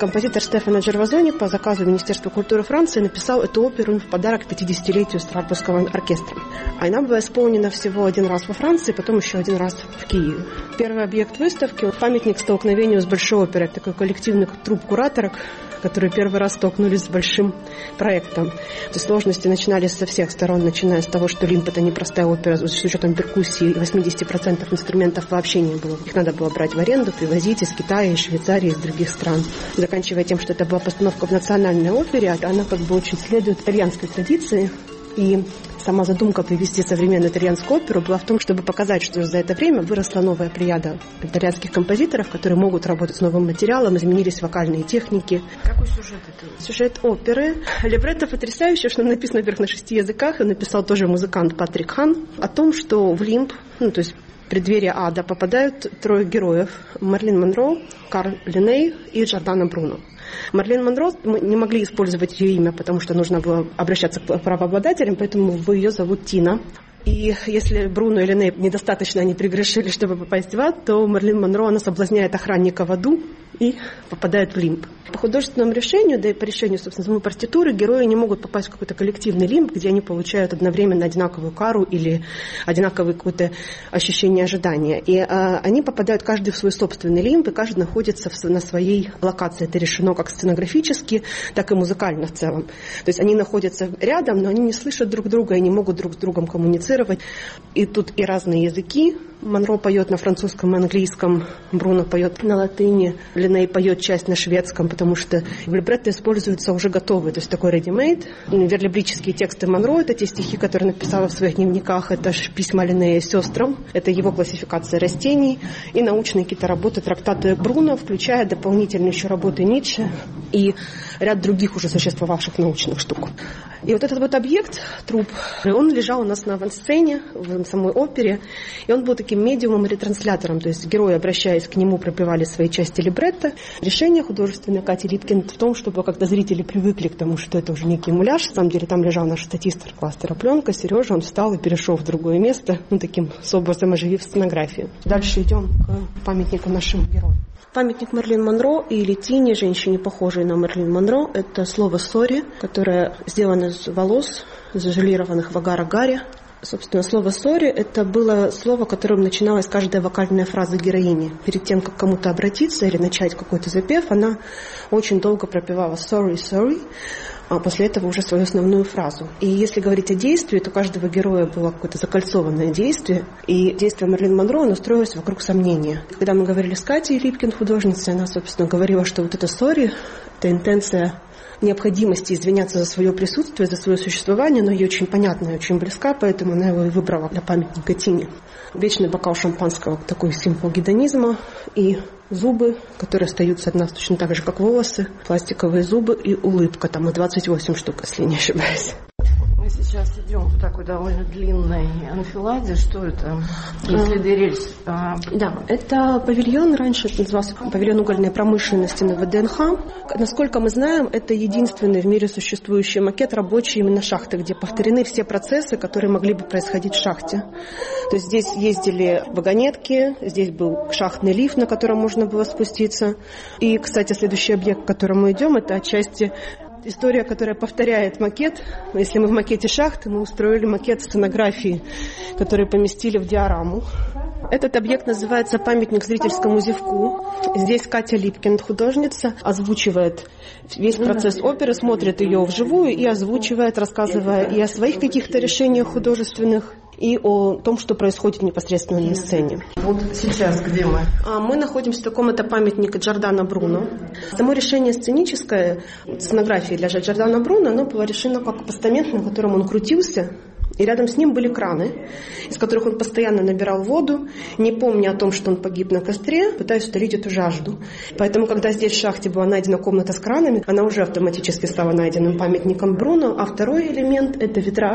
Speaker 12: композитор Стефано Джервазони по заказу Министерства культуры Франции написал эту оперу в подарок 50-летию Страсбургского оркестра. Она была исполнена всего один раз во Франции, потом еще один раз в Киеве. Первый объект выставки – памятник столкновению с Большой оперой, такой коллективный труп кураторок, которые первый раз столкнулись с большим проектом. Сложности начинались со всех сторон, начиная с того, что «Лимб» — это непростая опера, с учетом перкуссии 80% инструментов вообще не было. Их надо было брать в аренду, привозить из Китая, из Швейцарии, из других стран. Заканчивая тем, что это была постановка в национальной опере, она как бы очень следует итальянской традиции. И сама задумка привести современную итальянскую оперу была в том, чтобы показать, что за это время выросла новая плеяда итальянских композиторов, которые могут работать с новым материалом, изменились вокальные техники.
Speaker 1: Какой сюжет это?
Speaker 12: Сюжет оперы. Либретто потрясающее, что написано, во-первых, на 6 языках, и написал тоже музыкант Патрик Хан, о том, что в Лимб, то есть в преддверие ада, попадают 3 героев: Марлин Монро, Карл Линней и Джордано Бруно. Марлин Монро, мы не могли использовать ее имя, потому что нужно было обращаться к правообладателям, поэтому ее зовут Тина. И если Бруно и Линней недостаточно они прегрешили, чтобы попасть в ад, то Марлин Монро, она соблазняет охранника в аду и попадает в Лимб. По художественному решению, да и по решению, собственно, самой партитуры, герои не могут попасть в какой-то коллективный Лимб, где они получают одновременно одинаковую кару или одинаковое какое-то ощущение ожидания. И они попадают каждый в свой собственный Лимб, и каждый находится на своей локации. Это решено как сценографически, так и музыкально в целом. То есть они находятся рядом, но они не слышат друг друга и не могут друг с другом коммуницировать. И тут и разные языки. Монро поет на французском и английском, Бруно поет на латыни, Линней поет часть на шведском, потому что в либретто используются уже готовые, то есть такой ready-made. Верлибрические тексты Монро — это те стихи, которые написала в своих дневниках, это письма Линнея сестрам, это его классификация растений, и научные какие-то работы, трактаты Бруно, включая дополнительные еще работы Ницше и ряд других уже существовавших научных штук. И вот этот вот объект, труп, он лежал у нас на авансцене, в самой опере, и он был таким медиумом и ретранслятором, то есть герои, обращаясь к нему, пропевали свои части либретто. Решение художественной Кати Липкин в том, чтобы когда зрители привыкли к тому, что это уже некий муляж, на самом деле там лежал наш статист кластера пленка, Сережа, он встал и перешел в другое место, таким образом оживив сценографию. Дальше идем к памятнику нашим героям. Памятник Марлин Монро или Тине, женщине, похожей на Марлин Монро, это слово «сори», которое сделано из волос, зажелированных в агар-агаре. Собственно, слово «сори» — это было слово, которым начиналась каждая вокальная фраза героини. Перед тем, как кому-то обратиться или начать какой-то запев, она очень долго пропевала «sorry, sorry», а после этого уже свою основную фразу. И если говорить о действии, то у каждого героя было какое-то закольцованное действие. И действие Марлин Монро, оно строилось вокруг сомнения. Когда мы говорили с Катей Липкин, художницей, она, собственно, говорила, что вот это «sorry» — это интенция необходимости извиняться за свое присутствие, за свое существование, но ей очень понятна и очень близка, поэтому она его и выбрала для памятника Тине. Вечный бокал шампанского, такой символ гедонизма, и зубы, которые остаются от нас точно так же, как волосы, пластиковые зубы и улыбка, там и 28 штук, если не ошибаюсь.
Speaker 1: Мы сейчас идем в такой довольно длинной анфиладе. Что это? Следы рельс.
Speaker 12: Да, это павильон, раньше это назывался павильон угольной промышленности на ВДНХ. Насколько мы знаем, это единственный в мире существующий макет рабочий именно шахты, где повторены все процессы, которые могли бы происходить в шахте. То есть здесь ездили вагонетки, здесь был шахтный лифт, на котором можно было спуститься. И, кстати, следующий объект, к которому мы идем, это отчасти история, которая повторяет макет. Если мы в макете шахты, мы устроили макет сценографии, который поместили в диораму. Этот объект называется «Памятник зрительскому зевку». Здесь Катя Липкин, художница, озвучивает весь процесс оперы, смотрит ее вживую и озвучивает, рассказывая и о своих каких-то решениях художественных, и о том, что происходит непосредственно на сцене.
Speaker 1: Вот сейчас где мы?
Speaker 12: Мы находимся в таком-то памятнике Джордано Бруно. Само решение сценическое, сценографии для Джордано Бруно, оно было решено как постамент, на котором он крутился, и рядом с ним были краны, из которых он постоянно набирал воду, не помня о том, что он погиб на костре, пытаясь утолить эту жажду. Поэтому, когда здесь в шахте была найдена комната с кранами, она уже автоматически стала найденным памятником Бруно. А второй элемент – это витраж,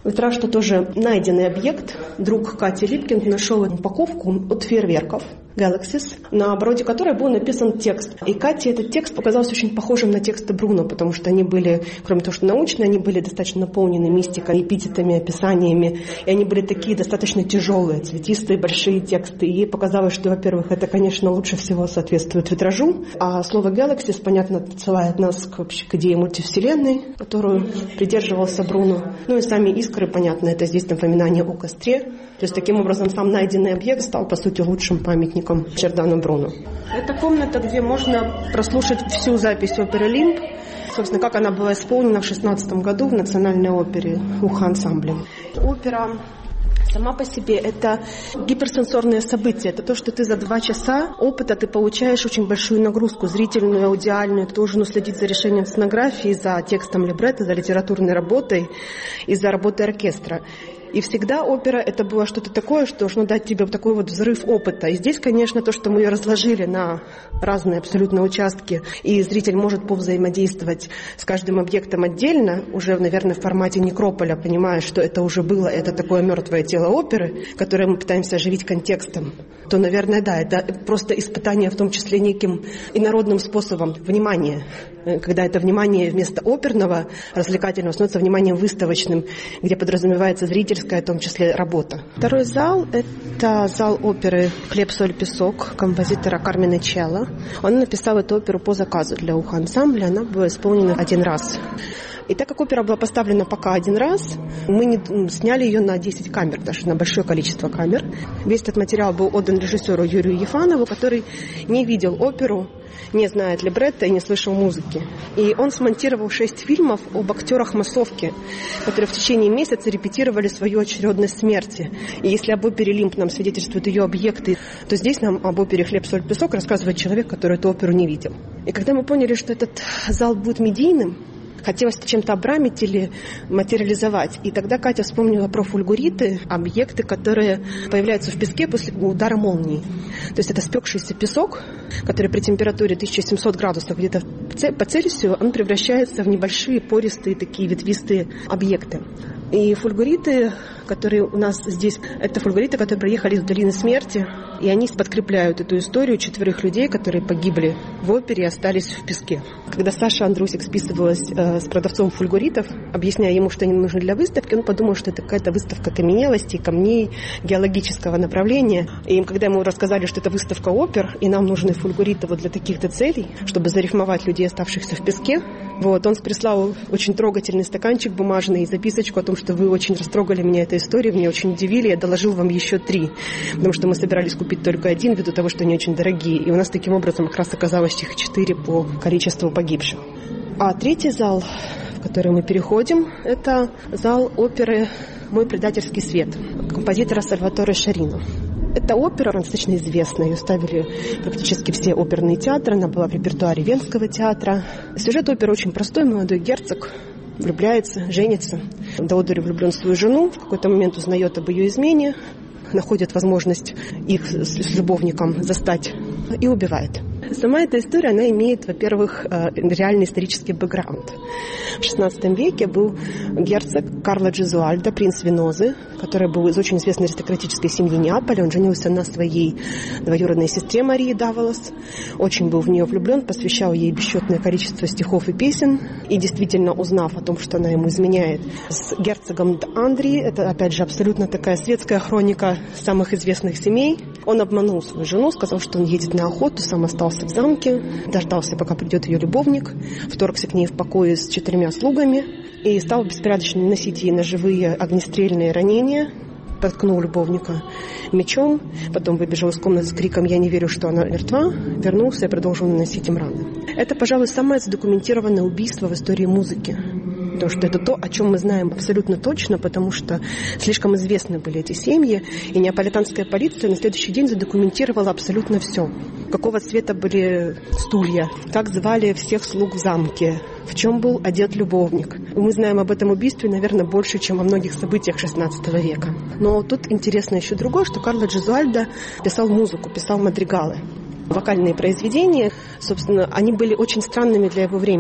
Speaker 12: Витраж, что тоже найденный объект. Друг Кати Липкин нашел упаковку от фейерверков Galaxies, на обороте которой был написан текст. И Кате этот текст показался очень похожим на тексты Бруно, потому что они были, кроме того, что научные, они были достаточно наполнены мистикой, эпитетами, описаниями, и они были такие достаточно тяжелые, цветистые, большие тексты. И ей показалось, что, во-первых, это, конечно, лучше всего соответствует витражу, а слово Galaxies, понятно, отсылает нас к идее мультивселенной, которую придерживался Бруно. Ну и сами искры, понятно, это здесь напоминание о костре. То есть, таким образом, сам найденный объект стал, по сути, лучшим памятником Джордано Бруно. Это комната, где можно прослушать всю запись оперы «Олимп», собственно, как она была исполнена в 2016 году в Национальной опере Уха-ансамблем. Опера сама по себе это гиперсенсорное событие. Это то, что ты за 2 часа опыта ты получаешь очень большую нагрузку, зрительную, аудиальную. Ты должен уследить за решением сценографии, за текстом либретто, за литературной работой и за работой оркестра. И всегда опера это было что-то такое, что должно дать тебе вот такой вот взрыв опыта. И здесь, конечно, то, что мы ее разложили на разные абсолютно участки, и зритель может повзаимодействовать с каждым объектом отдельно, уже, наверное, в формате некрополя, понимая, что это уже было, это такое мертвое тело оперы, которое мы пытаемся оживить контекстом, то, наверное, да, это просто испытание в том числе неким инородным способом внимания, когда это внимание вместо оперного, развлекательного становится вниманием выставочным, где подразумевается зрительская, в том числе, работа. Второй зал – это зал оперы «Хлеб, соль, песок» композитора Кармина Челло. Он написал эту оперу по заказу для Уха-ансамбля, она была исполнена 1 раз. И так как опера была поставлена пока 1 раз, мы не сняли ее на 10 камер, даже на большое количество камер. Весь этот материал был отдан режиссеру Юрию Ефанову, который не видел оперу, не знает либретто и не слышал музыки. И он смонтировал 6 фильмов об актерах массовки, которые в течение месяца репетировали свою очередность смерти. И если об опере «Олимп» нам свидетельствуют ее объекты, то здесь нам об опере «Хлеб, соль, песок» рассказывает человек, который эту оперу не видел. И когда мы поняли, что этот зал будет медийным, хотелось чем-то обрамить или материализовать. И тогда Катя вспомнила про фульгуриты, объекты, которые появляются в песке после удара молнии. То есть это спекшийся песок, который при температуре 1700 градусов где-то по Цельсию, он превращается в небольшие пористые такие ветвистые объекты. И фульгуриты, которые у нас здесь, это фульгуриты, которые приехали из долины смерти, и они подкрепляют эту историю 4 людей, которые погибли в опере и остались в песке. Когда Саша Андрусик списывалась с продавцом фульгуритов, объясняя ему, что они нужны для выставки, он подумал, что это какая-то выставка каменелостей, камней, геологического направления. И когда ему рассказали, что это выставка опер, и нам нужны фульгуриты вот для таких-то целей, чтобы зарифмовать людей, оставшихся в песке, вот, он прислал очень трогательный стаканчик бумажный и записочку о том, что вы очень растрогали меня этой историей, меня очень удивили, я доложил вам еще 3, потому что мы собирались купить только 1, ввиду того, что они очень дорогие. И у нас таким образом как раз оказалось их 4 по количеству погибших. А 3-й зал, в который мы переходим, это зал оперы «Мой предательский свет» композитора Сальваторе Шарино. Эта опера достаточно известна, ее ставили практически все оперные театры, она была в репертуаре Венского театра. Сюжет оперы очень простой, молодой герцог влюбляется, женится. Теодор влюблен в свою жену, в какой-то момент узнает об ее измене, находит возможность их с любовником застать и убивает. Сама эта история, она имеет, во-первых, реальный исторический бэкграунд. В XVI веке был герцог Карло Джезуальдо, принц Венозы, который был из очень известной аристократической семьи Неаполя. Он женился на своей двоюродной сестре Марии Даволос. Очень был в нее влюблен, посвящал ей бесчетное количество стихов и песен. И действительно, узнав о том, что она ему изменяет с герцогом Д'Андри, это, опять же, абсолютно такая светская хроника самых известных семей, он обманул свою жену, сказал, что он едет на охоту, сам остался в замке, дождался, пока придет ее любовник, вторгся к ней в покое с 4 слугами и стал беспорядочно наносить ей ножевые огнестрельные ранения, проткнул любовника мечом, потом выбежал из комнаты с криком «Я не верю, что она мертва», вернулся и продолжил наносить им раны. Это, пожалуй, самое задокументированное убийство в истории музыки. Потому что это то, о чем мы знаем абсолютно точно, потому что слишком известны были эти семьи, и неаполитанская полиция на следующий день задокументировала абсолютно все. Какого цвета были стулья, как звали всех слуг в замке, в чем был одет любовник. Мы знаем об этом убийстве, наверное, больше, чем о многих событиях XVI века. Но тут интересно еще другое, что Карло Джезуальдо писал музыку, писал мадригалы. Вокальные произведения, собственно, они были очень странными для его времени.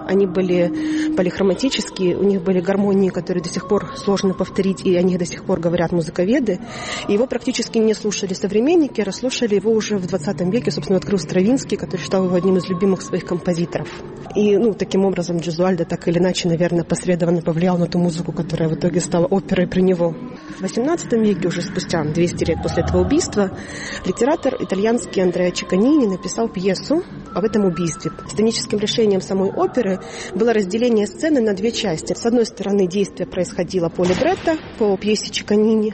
Speaker 12: они были полихроматические, у них были гармонии, которые до сих пор сложно повторить, и о них до сих пор говорят музыковеды. И его практически не слушали современники, расслушали его уже в 20 веке, собственно, открыл Стравинский, который считал его одним из любимых своих композиторов. И, таким образом, Джезуальдо так или иначе, наверное, посредованно повлиял на ту музыку, которая в итоге стала оперой при него. В 18 веке, уже спустя 200 лет после этого убийства, литератор итальянский Андреа Чиканини написал пьесу об этом убийстве. Сценическим решением самой оперы было разделение сцены на две части. С одной стороны, действие происходило по либретто, по пьесе Чиканини,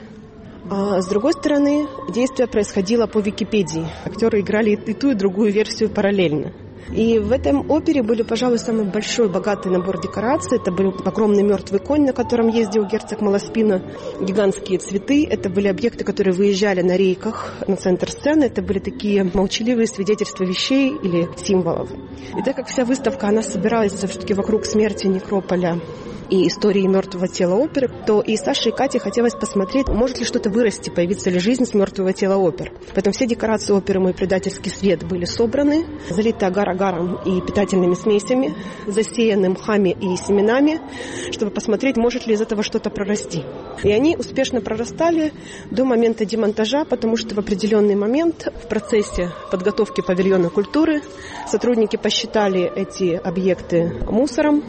Speaker 12: а с другой стороны, действие происходило по Википедии. Актеры играли и ту, и другую версию параллельно. И в этом опере были, пожалуй, самый большой, богатый набор декораций. Это был огромный мертвый конь, на котором ездил герцог Маласпина, гигантские цветы. Это были объекты, которые выезжали на рейках на центр сцены. Это были такие молчаливые свидетельства вещей или символов. И так как вся выставка, она собирается все-таки вокруг смерти, некрополя и истории мертвого тела оперы, то и Саше, и Кате хотелось посмотреть, может ли что-то вырасти, появится ли жизнь с мертвого тела опер. Поэтому все декорации оперы «Мой предательский свет» были собраны, залиты агар-агаром и питательными смесями, засеяны мхами и семенами, чтобы посмотреть, может ли из этого что-то прорасти. И они успешно прорастали до момента демонтажа, потому что в определенный момент в процессе подготовки павильона культуры сотрудники посчитали эти объекты мусором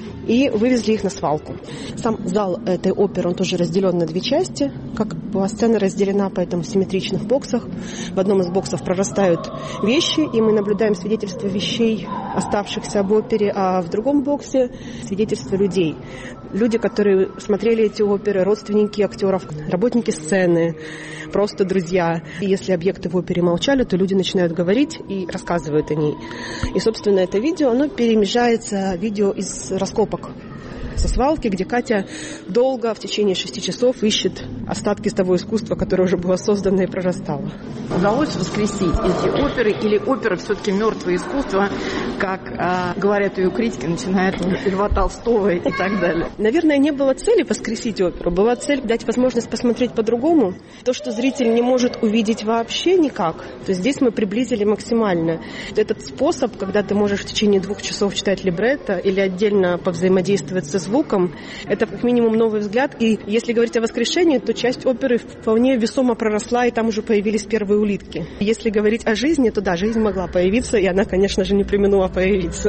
Speaker 12: и вывезли их на свалку. Сам зал этой оперы, он тоже разделен на две части, как была сцена разделена, поэтому в симметричных боксах. В одном из боксов прорастают вещи, и мы наблюдаем свидетельства вещей, оставшихся об опере, а в другом боксе свидетельства людей. Люди, которые смотрели эти оперы, родственники актеров, работники сцены, просто друзья. И если объекты в опере молчали, то люди начинают говорить и рассказывают о ней. И, собственно, это видео, оно перемежается видео из раскопок со свалки, где Катя долго, в течение 6 часов, ищет остатки того искусства, которое уже было создано и прорастало.
Speaker 1: Удалось воскресить эти оперы, или опера все-таки мертвое искусство, как говорят ее критики, начиная от Льва Толстого и так далее?
Speaker 12: Наверное, не было цели воскресить оперу. Была цель дать возможность посмотреть по-другому. То, что зритель не может увидеть вообще никак, то есть здесь мы приблизили максимально. Этот способ, когда ты можешь в течение 2 часов читать либретто или отдельно повзаимодействовать со звуком, это как минимум новый взгляд. И если говорить о воскрешении, то часть оперы вполне весомо проросла, и там уже появились первые улитки. Если говорить о жизни, то да, жизнь могла появиться, и она, конечно же, не преминула появиться.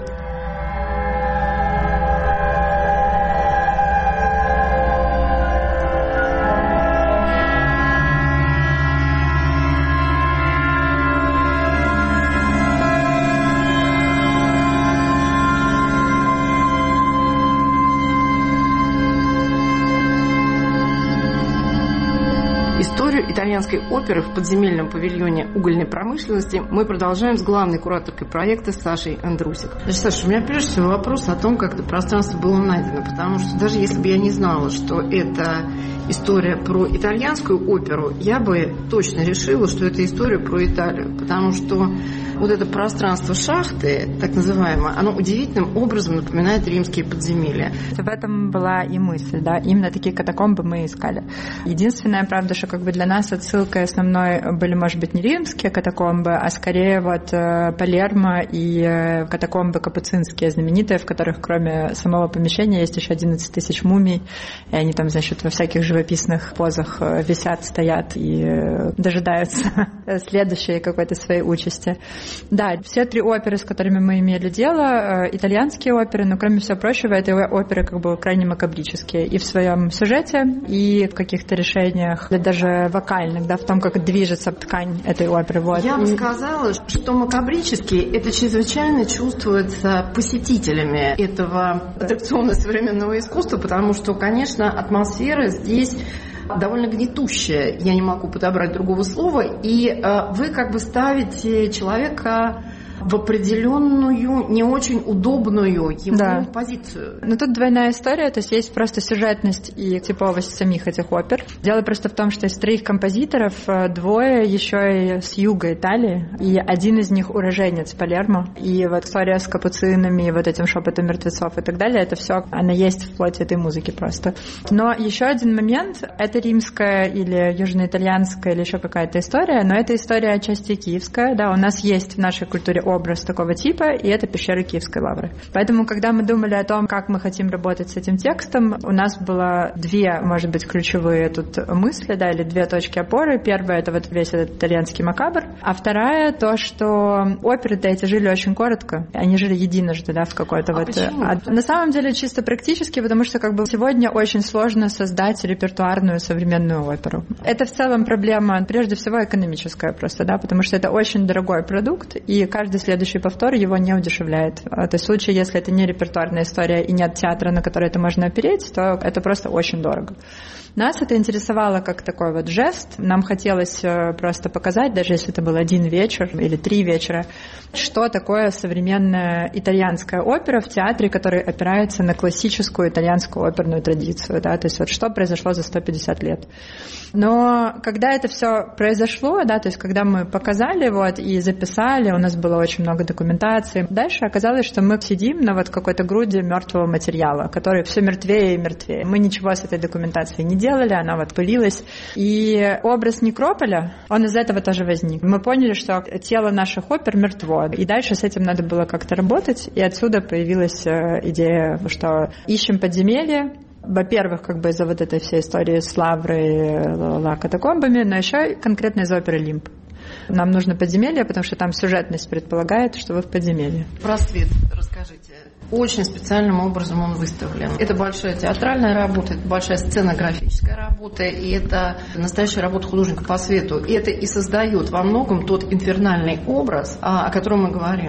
Speaker 1: Историю итальянской оперы в подземельном павильоне угольной промышленности мы продолжаем с главной кураторкой проекта Сашей Андрусик. Саша, у меня прежде всего вопрос о том, как это пространство было найдено, потому что даже если бы я не знала, что это история про итальянскую оперу, я бы точно решила, что это история про Италию, потому что вот это пространство шахты, так называемое, оно удивительным образом напоминает римские подземелья.
Speaker 13: В этом была и мысль, да, именно такие катакомбы мы искали. Единственное, правда, что как бы для нас отсылкой основной были, может быть, не римские катакомбы, а скорее вот Палермо и катакомбы капуцинские, знаменитые, в которых кроме самого помещения есть еще 11 тысяч мумий, и они там, значит, во всяких живописных позах висят, стоят и дожидаются следующей какой-то своей участи. Да, все 3 оперы, с которыми мы имели дело, итальянские оперы, но кроме всего прочего, это оперы как бы крайне макабрические и в своем сюжете, и в каких-то решениях, даже вокальных, да, в том, как движется ткань этой оперы. Вот.
Speaker 1: Я бы сказала, что макабрические это чрезвычайно чувствуется посетителями этого аттракциона современного искусства, потому что, конечно, атмосфера здесь довольно гнетущая, я не могу подобрать другого слова, и вы как бы ставите человека в определенную, не очень удобную ему позицию.
Speaker 13: Но тут двойная история, то есть есть просто сюжетность и типовость самих этих опер. Дело просто в том, что из 3 композиторов 2 еще и с юга Италии, и один из них уроженец Палермо. И вот история с капуцинами, вот этим шепотом мертвецов и так далее, это все, она есть в плоти этой музыки просто. Но еще один момент, это римская или южноитальянская или еще какая-то история, но это история отчасти киевская, да, у нас есть в нашей культуре образ такого типа, и это пещеры Киевской Лавры. Поэтому, когда мы думали о том, как мы хотим работать с этим текстом, у нас было две, может быть, ключевые тут мысли, да, или две точки опоры. Первая — это вот весь этот итальянский макабр, а вторая — то, что оперы-то эти жили очень коротко, они жили единожды, да, в какой-то на самом деле чисто практически, потому что как бы сегодня очень сложно создать репертуарную современную оперу. Это в целом проблема, прежде всего, экономическая просто, да, потому что это очень дорогой продукт, и каждый следующий повтор его не удешевляет. То есть в случае, если это не репертуарная история и нет театра, на который это можно опереть, то это просто очень дорого. Нас это интересовало как такой вот жест. Нам хотелось просто показать, даже если это был один вечер или 3 вечера, что такое современная итальянская опера в театре, который опирается на классическую итальянскую оперную традицию. Да? То есть вот что произошло за 150 лет. Но когда это все произошло, да, то есть когда мы показали вот, и записали, у нас было очень много документации, дальше оказалось, что мы сидим на вот какой-то груди мертвого материала, который все мертвее и мертвее. Мы ничего с этой документацией не делали, она вот пылилась. И образ некрополя, он из этого тоже возник. Мы поняли, что тело наших опер мертво, и дальше с этим надо было как-то работать, и отсюда появилась идея, что ищем подземелье. Во-первых, как бы из-за вот этой всей истории с Лаврой, катакомбами, но еще конкретно из оперы «Лимб». Нам нужно подземелье, потому что там сюжетность предполагает, что вы в подземелье.
Speaker 1: Про свет расскажите. Очень специальным образом он выставлен. Это большая театральная работа, это большая сценографическая работа, и это настоящая работа художника по свету. И это и создает во многом тот инфернальный образ, о котором мы говорим.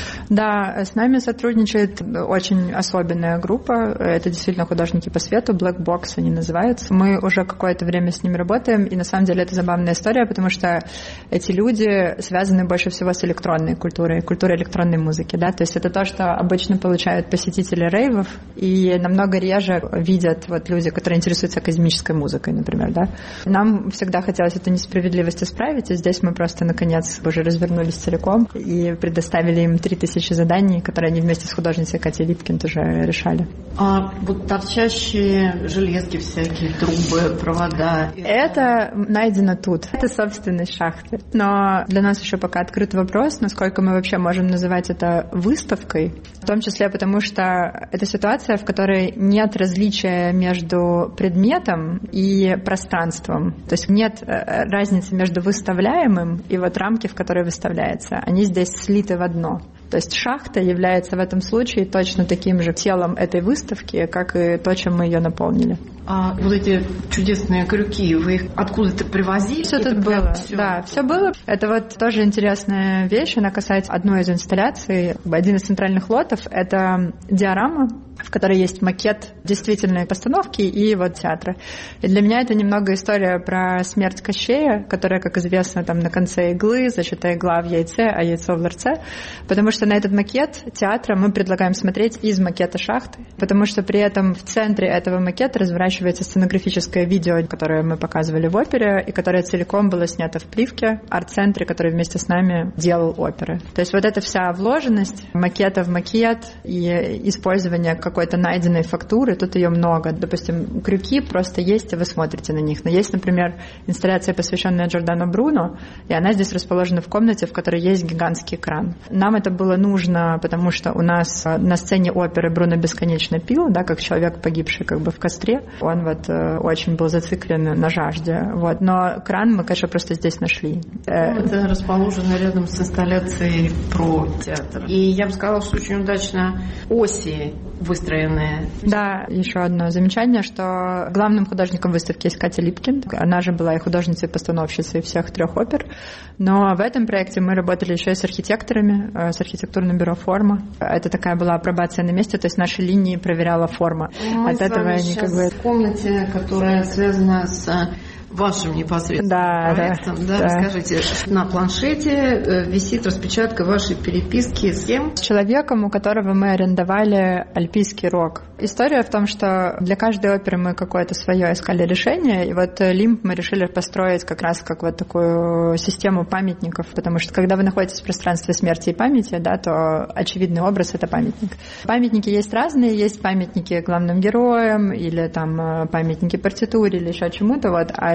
Speaker 13: Да, с нами сотрудничает очень особенная группа. Это действительно художники по свету, Black Box они называются. Мы уже какое-то время с ними работаем, и на самом деле это забавная история, потому что эти люди связаны больше всего с электронной культурой электронной музыки. Да? То есть это то, что обычно получают посетители рейвов, и намного реже видят вот люди, которые интересуются космической музыкой, например. Да? Нам всегда хотелось эту несправедливость исправить, и здесь мы просто, наконец, уже развернулись целиком и предоставили им 3000 заданий, которые они вместе с художницей Катей Липкинд уже решали.
Speaker 1: А вот торчащие железки всякие, трубы, провода?
Speaker 13: Это найдено тут. Это собственность шахты. Но для нас еще пока открыт вопрос, насколько мы вообще можем называть это выставкой, в том числе потому, что это ситуация, в которой нет различия между предметом и пространством. То есть нет разницы между выставляемым и вот рамки, в которые выставляется. Они здесь слиты в одно. То есть шахта является в этом случае точно таким же телом этой выставки, как и то, чем мы ее наполнили.
Speaker 1: А вот эти чудесные крюки, вы их откуда-то привозили?
Speaker 13: Все тут было. Да, все было. Это вот тоже интересная вещь. Она касается одной из инсталляций. Один из центральных лотов — это диорама, в которой есть макет действительной постановки и вот театра. И для меня это немного история про смерть Кощея, которая, как известно, там на конце иглы, зачатая игла в яйце, а яйцо в ларце. Потому что на этот макет театра мы предлагаем смотреть из макета шахты, потому что при этом в центре этого макета разворачивается сценографическое видео, которое мы показывали в опере, и которое целиком было снято в Пливке, арт-центре, который вместе с нами делал оперы. То есть вот эта вся вложенность макета в макет и использование какой-то найденной фактуры, тут ее много. Допустим, крюки просто есть, и вы смотрите на них. Но есть, например, инсталляция, посвященная Джордано Бруно, и она здесь расположена в комнате, в которой есть гигантский экран. Нам это было нужно, потому что у нас на сцене оперы Бруно бесконечно пил, да, как человек, погибший как бы в костре. Он вот очень был зациклен на жажде. Вот. Но кран мы, конечно, просто здесь нашли.
Speaker 1: Это расположено рядом с инсталляцией про театр. И я бы сказала, что очень удачно оси выстроенные.
Speaker 13: Да, еще одно замечание, что главным художником выставки есть Катя Липкинд. Она же была и художницей-постановщицей всех 3 опер. Но в этом проекте мы работали еще и с архитекторами, с архитектурным бюро «Форма». Это такая была апробация на месте, то есть наши линии проверяла форма.
Speaker 1: Мы от этого они как бы в комнате, которая связана с вашим непосредственным проектом. Да. Расскажите, на планшете висит распечатка вашей переписки с кем?
Speaker 13: С человеком, у которого мы арендовали альпийский рок. История в том, что для каждой оперы мы какое-то свое искали решение, и вот «Лимб» мы решили построить как раз как вот такую систему памятников, потому что когда вы находитесь в пространстве смерти и памяти, да, то очевидный образ — это памятник. Памятники есть разные, есть памятники главным героям, или там памятники партитуре, или еще чему-то, вот, а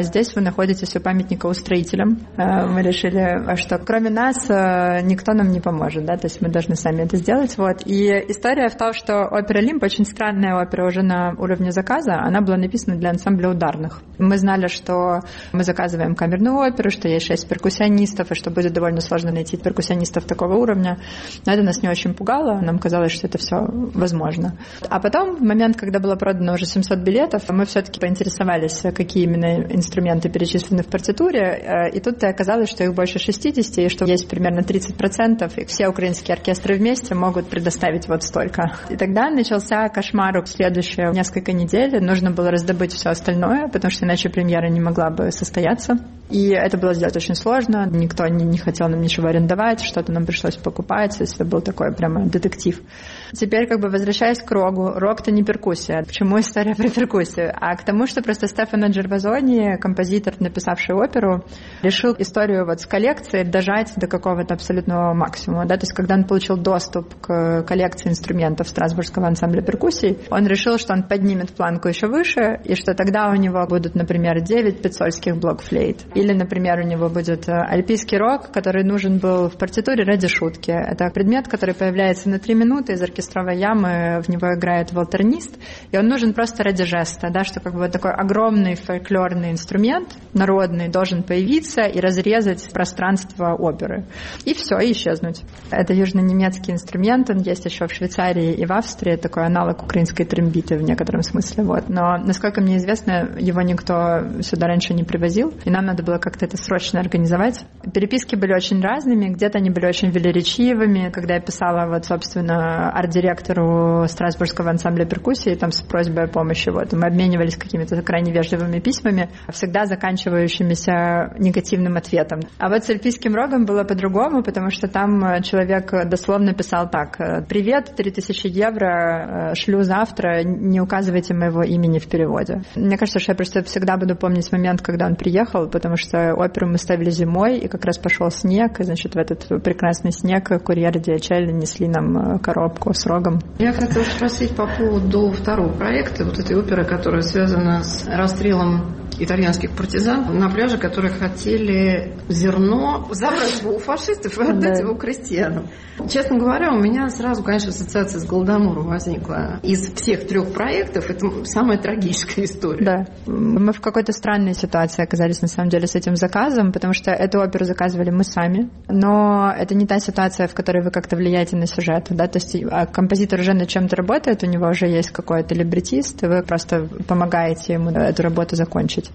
Speaker 13: здесь вы находитесь у памятника устроителям. Мы решили, что кроме нас никто нам не поможет, да, то есть мы должны сами это сделать. Вот. И история в том, что опера «Олимп» очень странная опера уже на уровне заказа, она была написана для ансамбля ударных. Мы знали, что мы заказываем камерную оперу, что есть 6 перкуссионистов, и что будет довольно сложно найти перкуссионистов такого уровня. Но это нас не очень пугало, нам казалось, что это все возможно. А потом, в момент, когда было продано уже 700 билетов, мы все-таки поинтересовались, какие именно инструменты перечислены в партитуре, и тут оказалось, что их больше 60, и что есть примерно 30%, и все украинские оркестры вместе могут предоставить вот столько. И тогда начался кошмар. Следующие несколько недель нужно было раздобыть все остальное, потому что иначе премьера не могла бы состояться. И это было сделать очень сложно, никто не хотел нам ничего арендовать, что-то нам пришлось покупать, то есть это был такой прямо детектив. Теперь возвращаясь к рогу, рог-то не перкуссия. К чему история про перкуссию? А к тому, что просто Стефано Джервазони, композитор, написавший оперу, решил историю с коллекцией дожать до какого-то абсолютного максимума. Да? То есть когда он получил доступ к коллекции инструментов Страсбургского ансамбля перкуссий, он решил, что он поднимет планку еще выше, и что тогда у него будут, например, 9 пиццольских блокфлейт. Или, например, у него будет альпийский рог, который нужен был в партитуре ради шутки. Это предмет, который появляется на 3 минуты из оркестровой ямы, в него играет волтернист, и он нужен просто ради жеста, да, что такой огромный фольклорный инструмент, народный, должен появиться и разрезать пространство оперы. И все, и исчезнуть. Это южно-немецкий инструмент, он есть еще в Швейцарии и в Австрии, такой аналог украинской трембиты в некотором смысле. Вот. Но, насколько мне известно, его никто сюда раньше не привозил, и нам надо было как-то это срочно организовать. Переписки были очень разными, где-то они были очень велеречивыми. Когда я писала, собственно, арт-директору Страсбургского ансамбля перкуссии там с просьбой о помощи, мы обменивались какими-то крайне вежливыми письмами, всегда заканчивающимися негативным ответом. А с альпийским рогом было по-другому, потому что там человек дословно писал так: «Привет, 3000 евро, шлю завтра, не указывайте моего имени в переводе». Мне кажется, что я просто всегда буду помнить момент, когда он приехал, потому что оперу мы ставили зимой, и как раз пошел снег, и, значит, в этот прекрасный снег курьеры DHL несли нам коробку с рогом.
Speaker 1: Я хотела спросить по поводу второго проекта, этой оперы, которая связана с расстрелом итальянских партизан на пляже, которые хотели зерно забрать у фашистов и отдать его крестьянам. Честно говоря, у меня сразу, конечно, ассоциация с Голодомором возникла. Из всех 3 проектов это самая трагическая история.
Speaker 13: Да. Мы в какой-то странной ситуации оказались, на самом деле, с этим заказом, потому что эту оперу заказывали мы сами, но это не та ситуация, в которой вы как-то влияете на сюжет. Да? То есть композитор уже над чем-то работает, у него уже есть какой-то либретист, и вы просто помогаете ему эту работу закончить.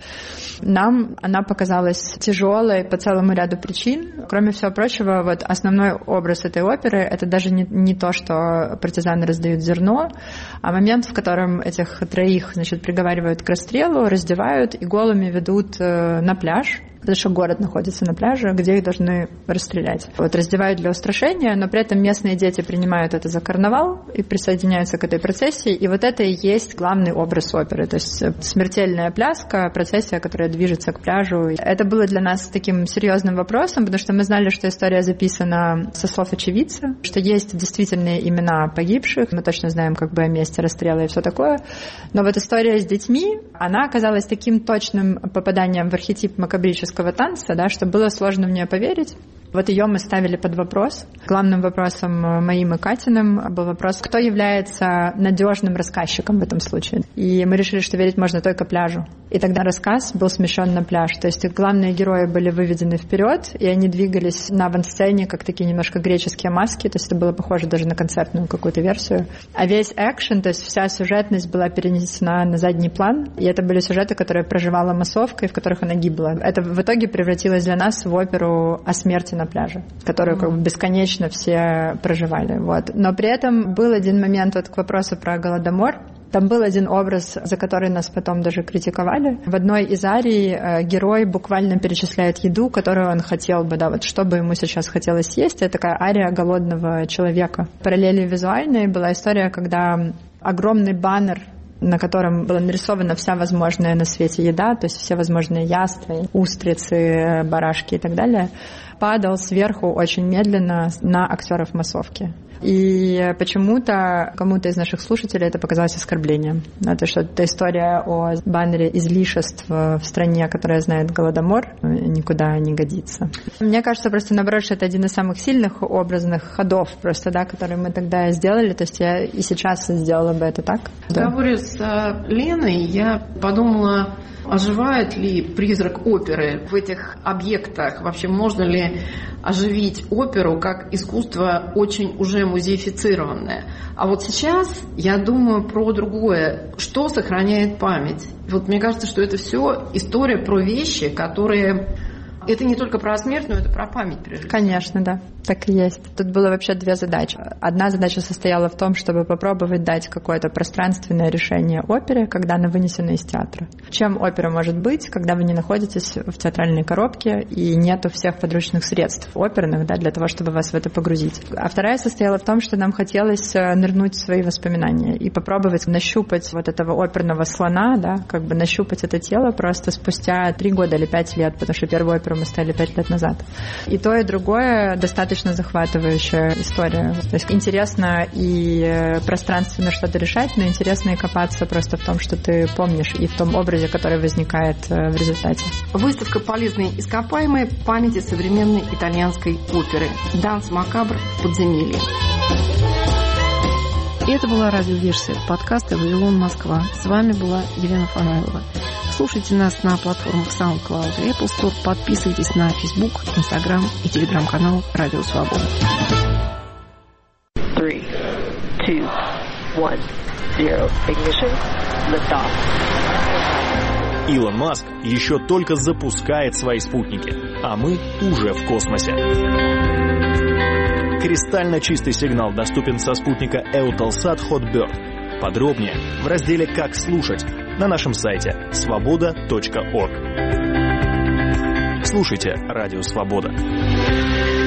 Speaker 13: Нам она показалась тяжелой по целому ряду причин. Кроме всего прочего, основной образ этой оперы — это даже не то, что партизаны раздают зерно, а момент, в котором этих 3, значит, приговаривают к расстрелу, раздевают и голыми ведут на пляж, потому что город находится на пляже, где их должны расстрелять. Раздевают для устрашения, но при этом местные дети принимают это за карнавал и присоединяются к этой процессии, и это и есть главный образ оперы, то есть смертельная пляска, процессия, которая движется к пляжу. Это было для нас таким серьезным вопросом, потому что мы знали, что история записана со слов очевидца, что есть действительные имена погибших, мы точно знаем о месте расстрела и все такое, но история с детьми, она оказалась таким точным попаданием в архетип макабрического танца, да, что было сложно в нее поверить. Ее мы ставили под вопрос. Главным вопросом моим и Катиным был вопрос, кто является надежным рассказчиком в этом случае. И мы решили, что верить можно только пляжу. И тогда рассказ был смещен на пляж. То есть главные герои были выведены вперед, и они двигались на авансцене, как такие немножко греческие маски. То есть это было похоже даже на концертную какую-то версию. А весь экшен, то есть вся сюжетность была перенесена на задний план. И это были сюжеты, которые проживала массовка, и в которых она гибла. Это в итоге превратилось для нас в оперу о смерти на пляже, которую бесконечно все проживали. Но при этом был один момент к вопросу про Голодомор. Там был один образ, за который нас потом даже критиковали. В одной из арий герой буквально перечисляет еду, которую он хотел бы, что бы ему сейчас хотелось съесть. Это такая ария голодного человека. Параллели визуальные была история, когда огромный баннер, на котором была нарисована вся возможная на свете еда, то есть все возможные яства, устрицы, барашки и так далее. падал сверху очень медленно на актеров массовки. И почему-то кому-то из наших слушателей это показалось оскорблением. То, что эта история о баннере излишеств в стране, которая знает Голодомор, никуда не годится. Мне кажется, просто наоборот, что это один из самых сильных образных ходов, просто, да, которые мы тогда сделали. То есть я и сейчас сделала бы это так.
Speaker 1: В разговоре с Леной я подумала, оживает ли призрак оперы в этих объектах? Вообще, можно ли оживить оперу как искусство очень уже музеифицированное? А вот сейчас я думаю про другое. Что сохраняет память? Вот мне кажется, что это все история про вещи, которые... Это не только про смерть, но это про память, прежде всего.
Speaker 13: Конечно, да, так и есть. Тут было вообще две задачи. Одна задача состояла в том, чтобы попробовать дать какое-то пространственное решение опере, когда она вынесена из театра. Чем опера может быть, когда вы не находитесь в театральной коробке и нету всех подручных средств оперных, да, для того, чтобы вас в это погрузить. А вторая состояла в том, что нам хотелось нырнуть в свои воспоминания и попробовать нащупать вот этого оперного слона, да, как бы нащупать это тело просто спустя 3 года или 5 лет, потому что первую оперу мы ставили 5 лет назад. И то, и другое достаточно захватывающая история. То есть интересно и пространственно что-то решать, но интересно и копаться просто в том, что ты помнишь, и в том образе, который возникает в результате.
Speaker 1: Выставка «Полезные ископаемые. Памяти современной итальянской оперы». Данс Макабр. Подземелье.
Speaker 14: И это была радиоверсия подкаста «Вавилон, Москва». С вами была Елена Фанайлова. Слушайте нас на платформах SoundCloud и Apple Store. Подписывайтесь на Facebook, Instagram и Telegram-канал «Радио Свобода».
Speaker 15: 3, 2, 1, 0. Ignition. Liftoff.
Speaker 16: Илон Маск еще только запускает свои спутники, а мы уже в космосе. Кристально чистый сигнал доступен со спутника Eutelsat Hotbird. Подробнее в разделе «Как слушать» на нашем сайте svoboda.org. Слушайте «Радио Свобода».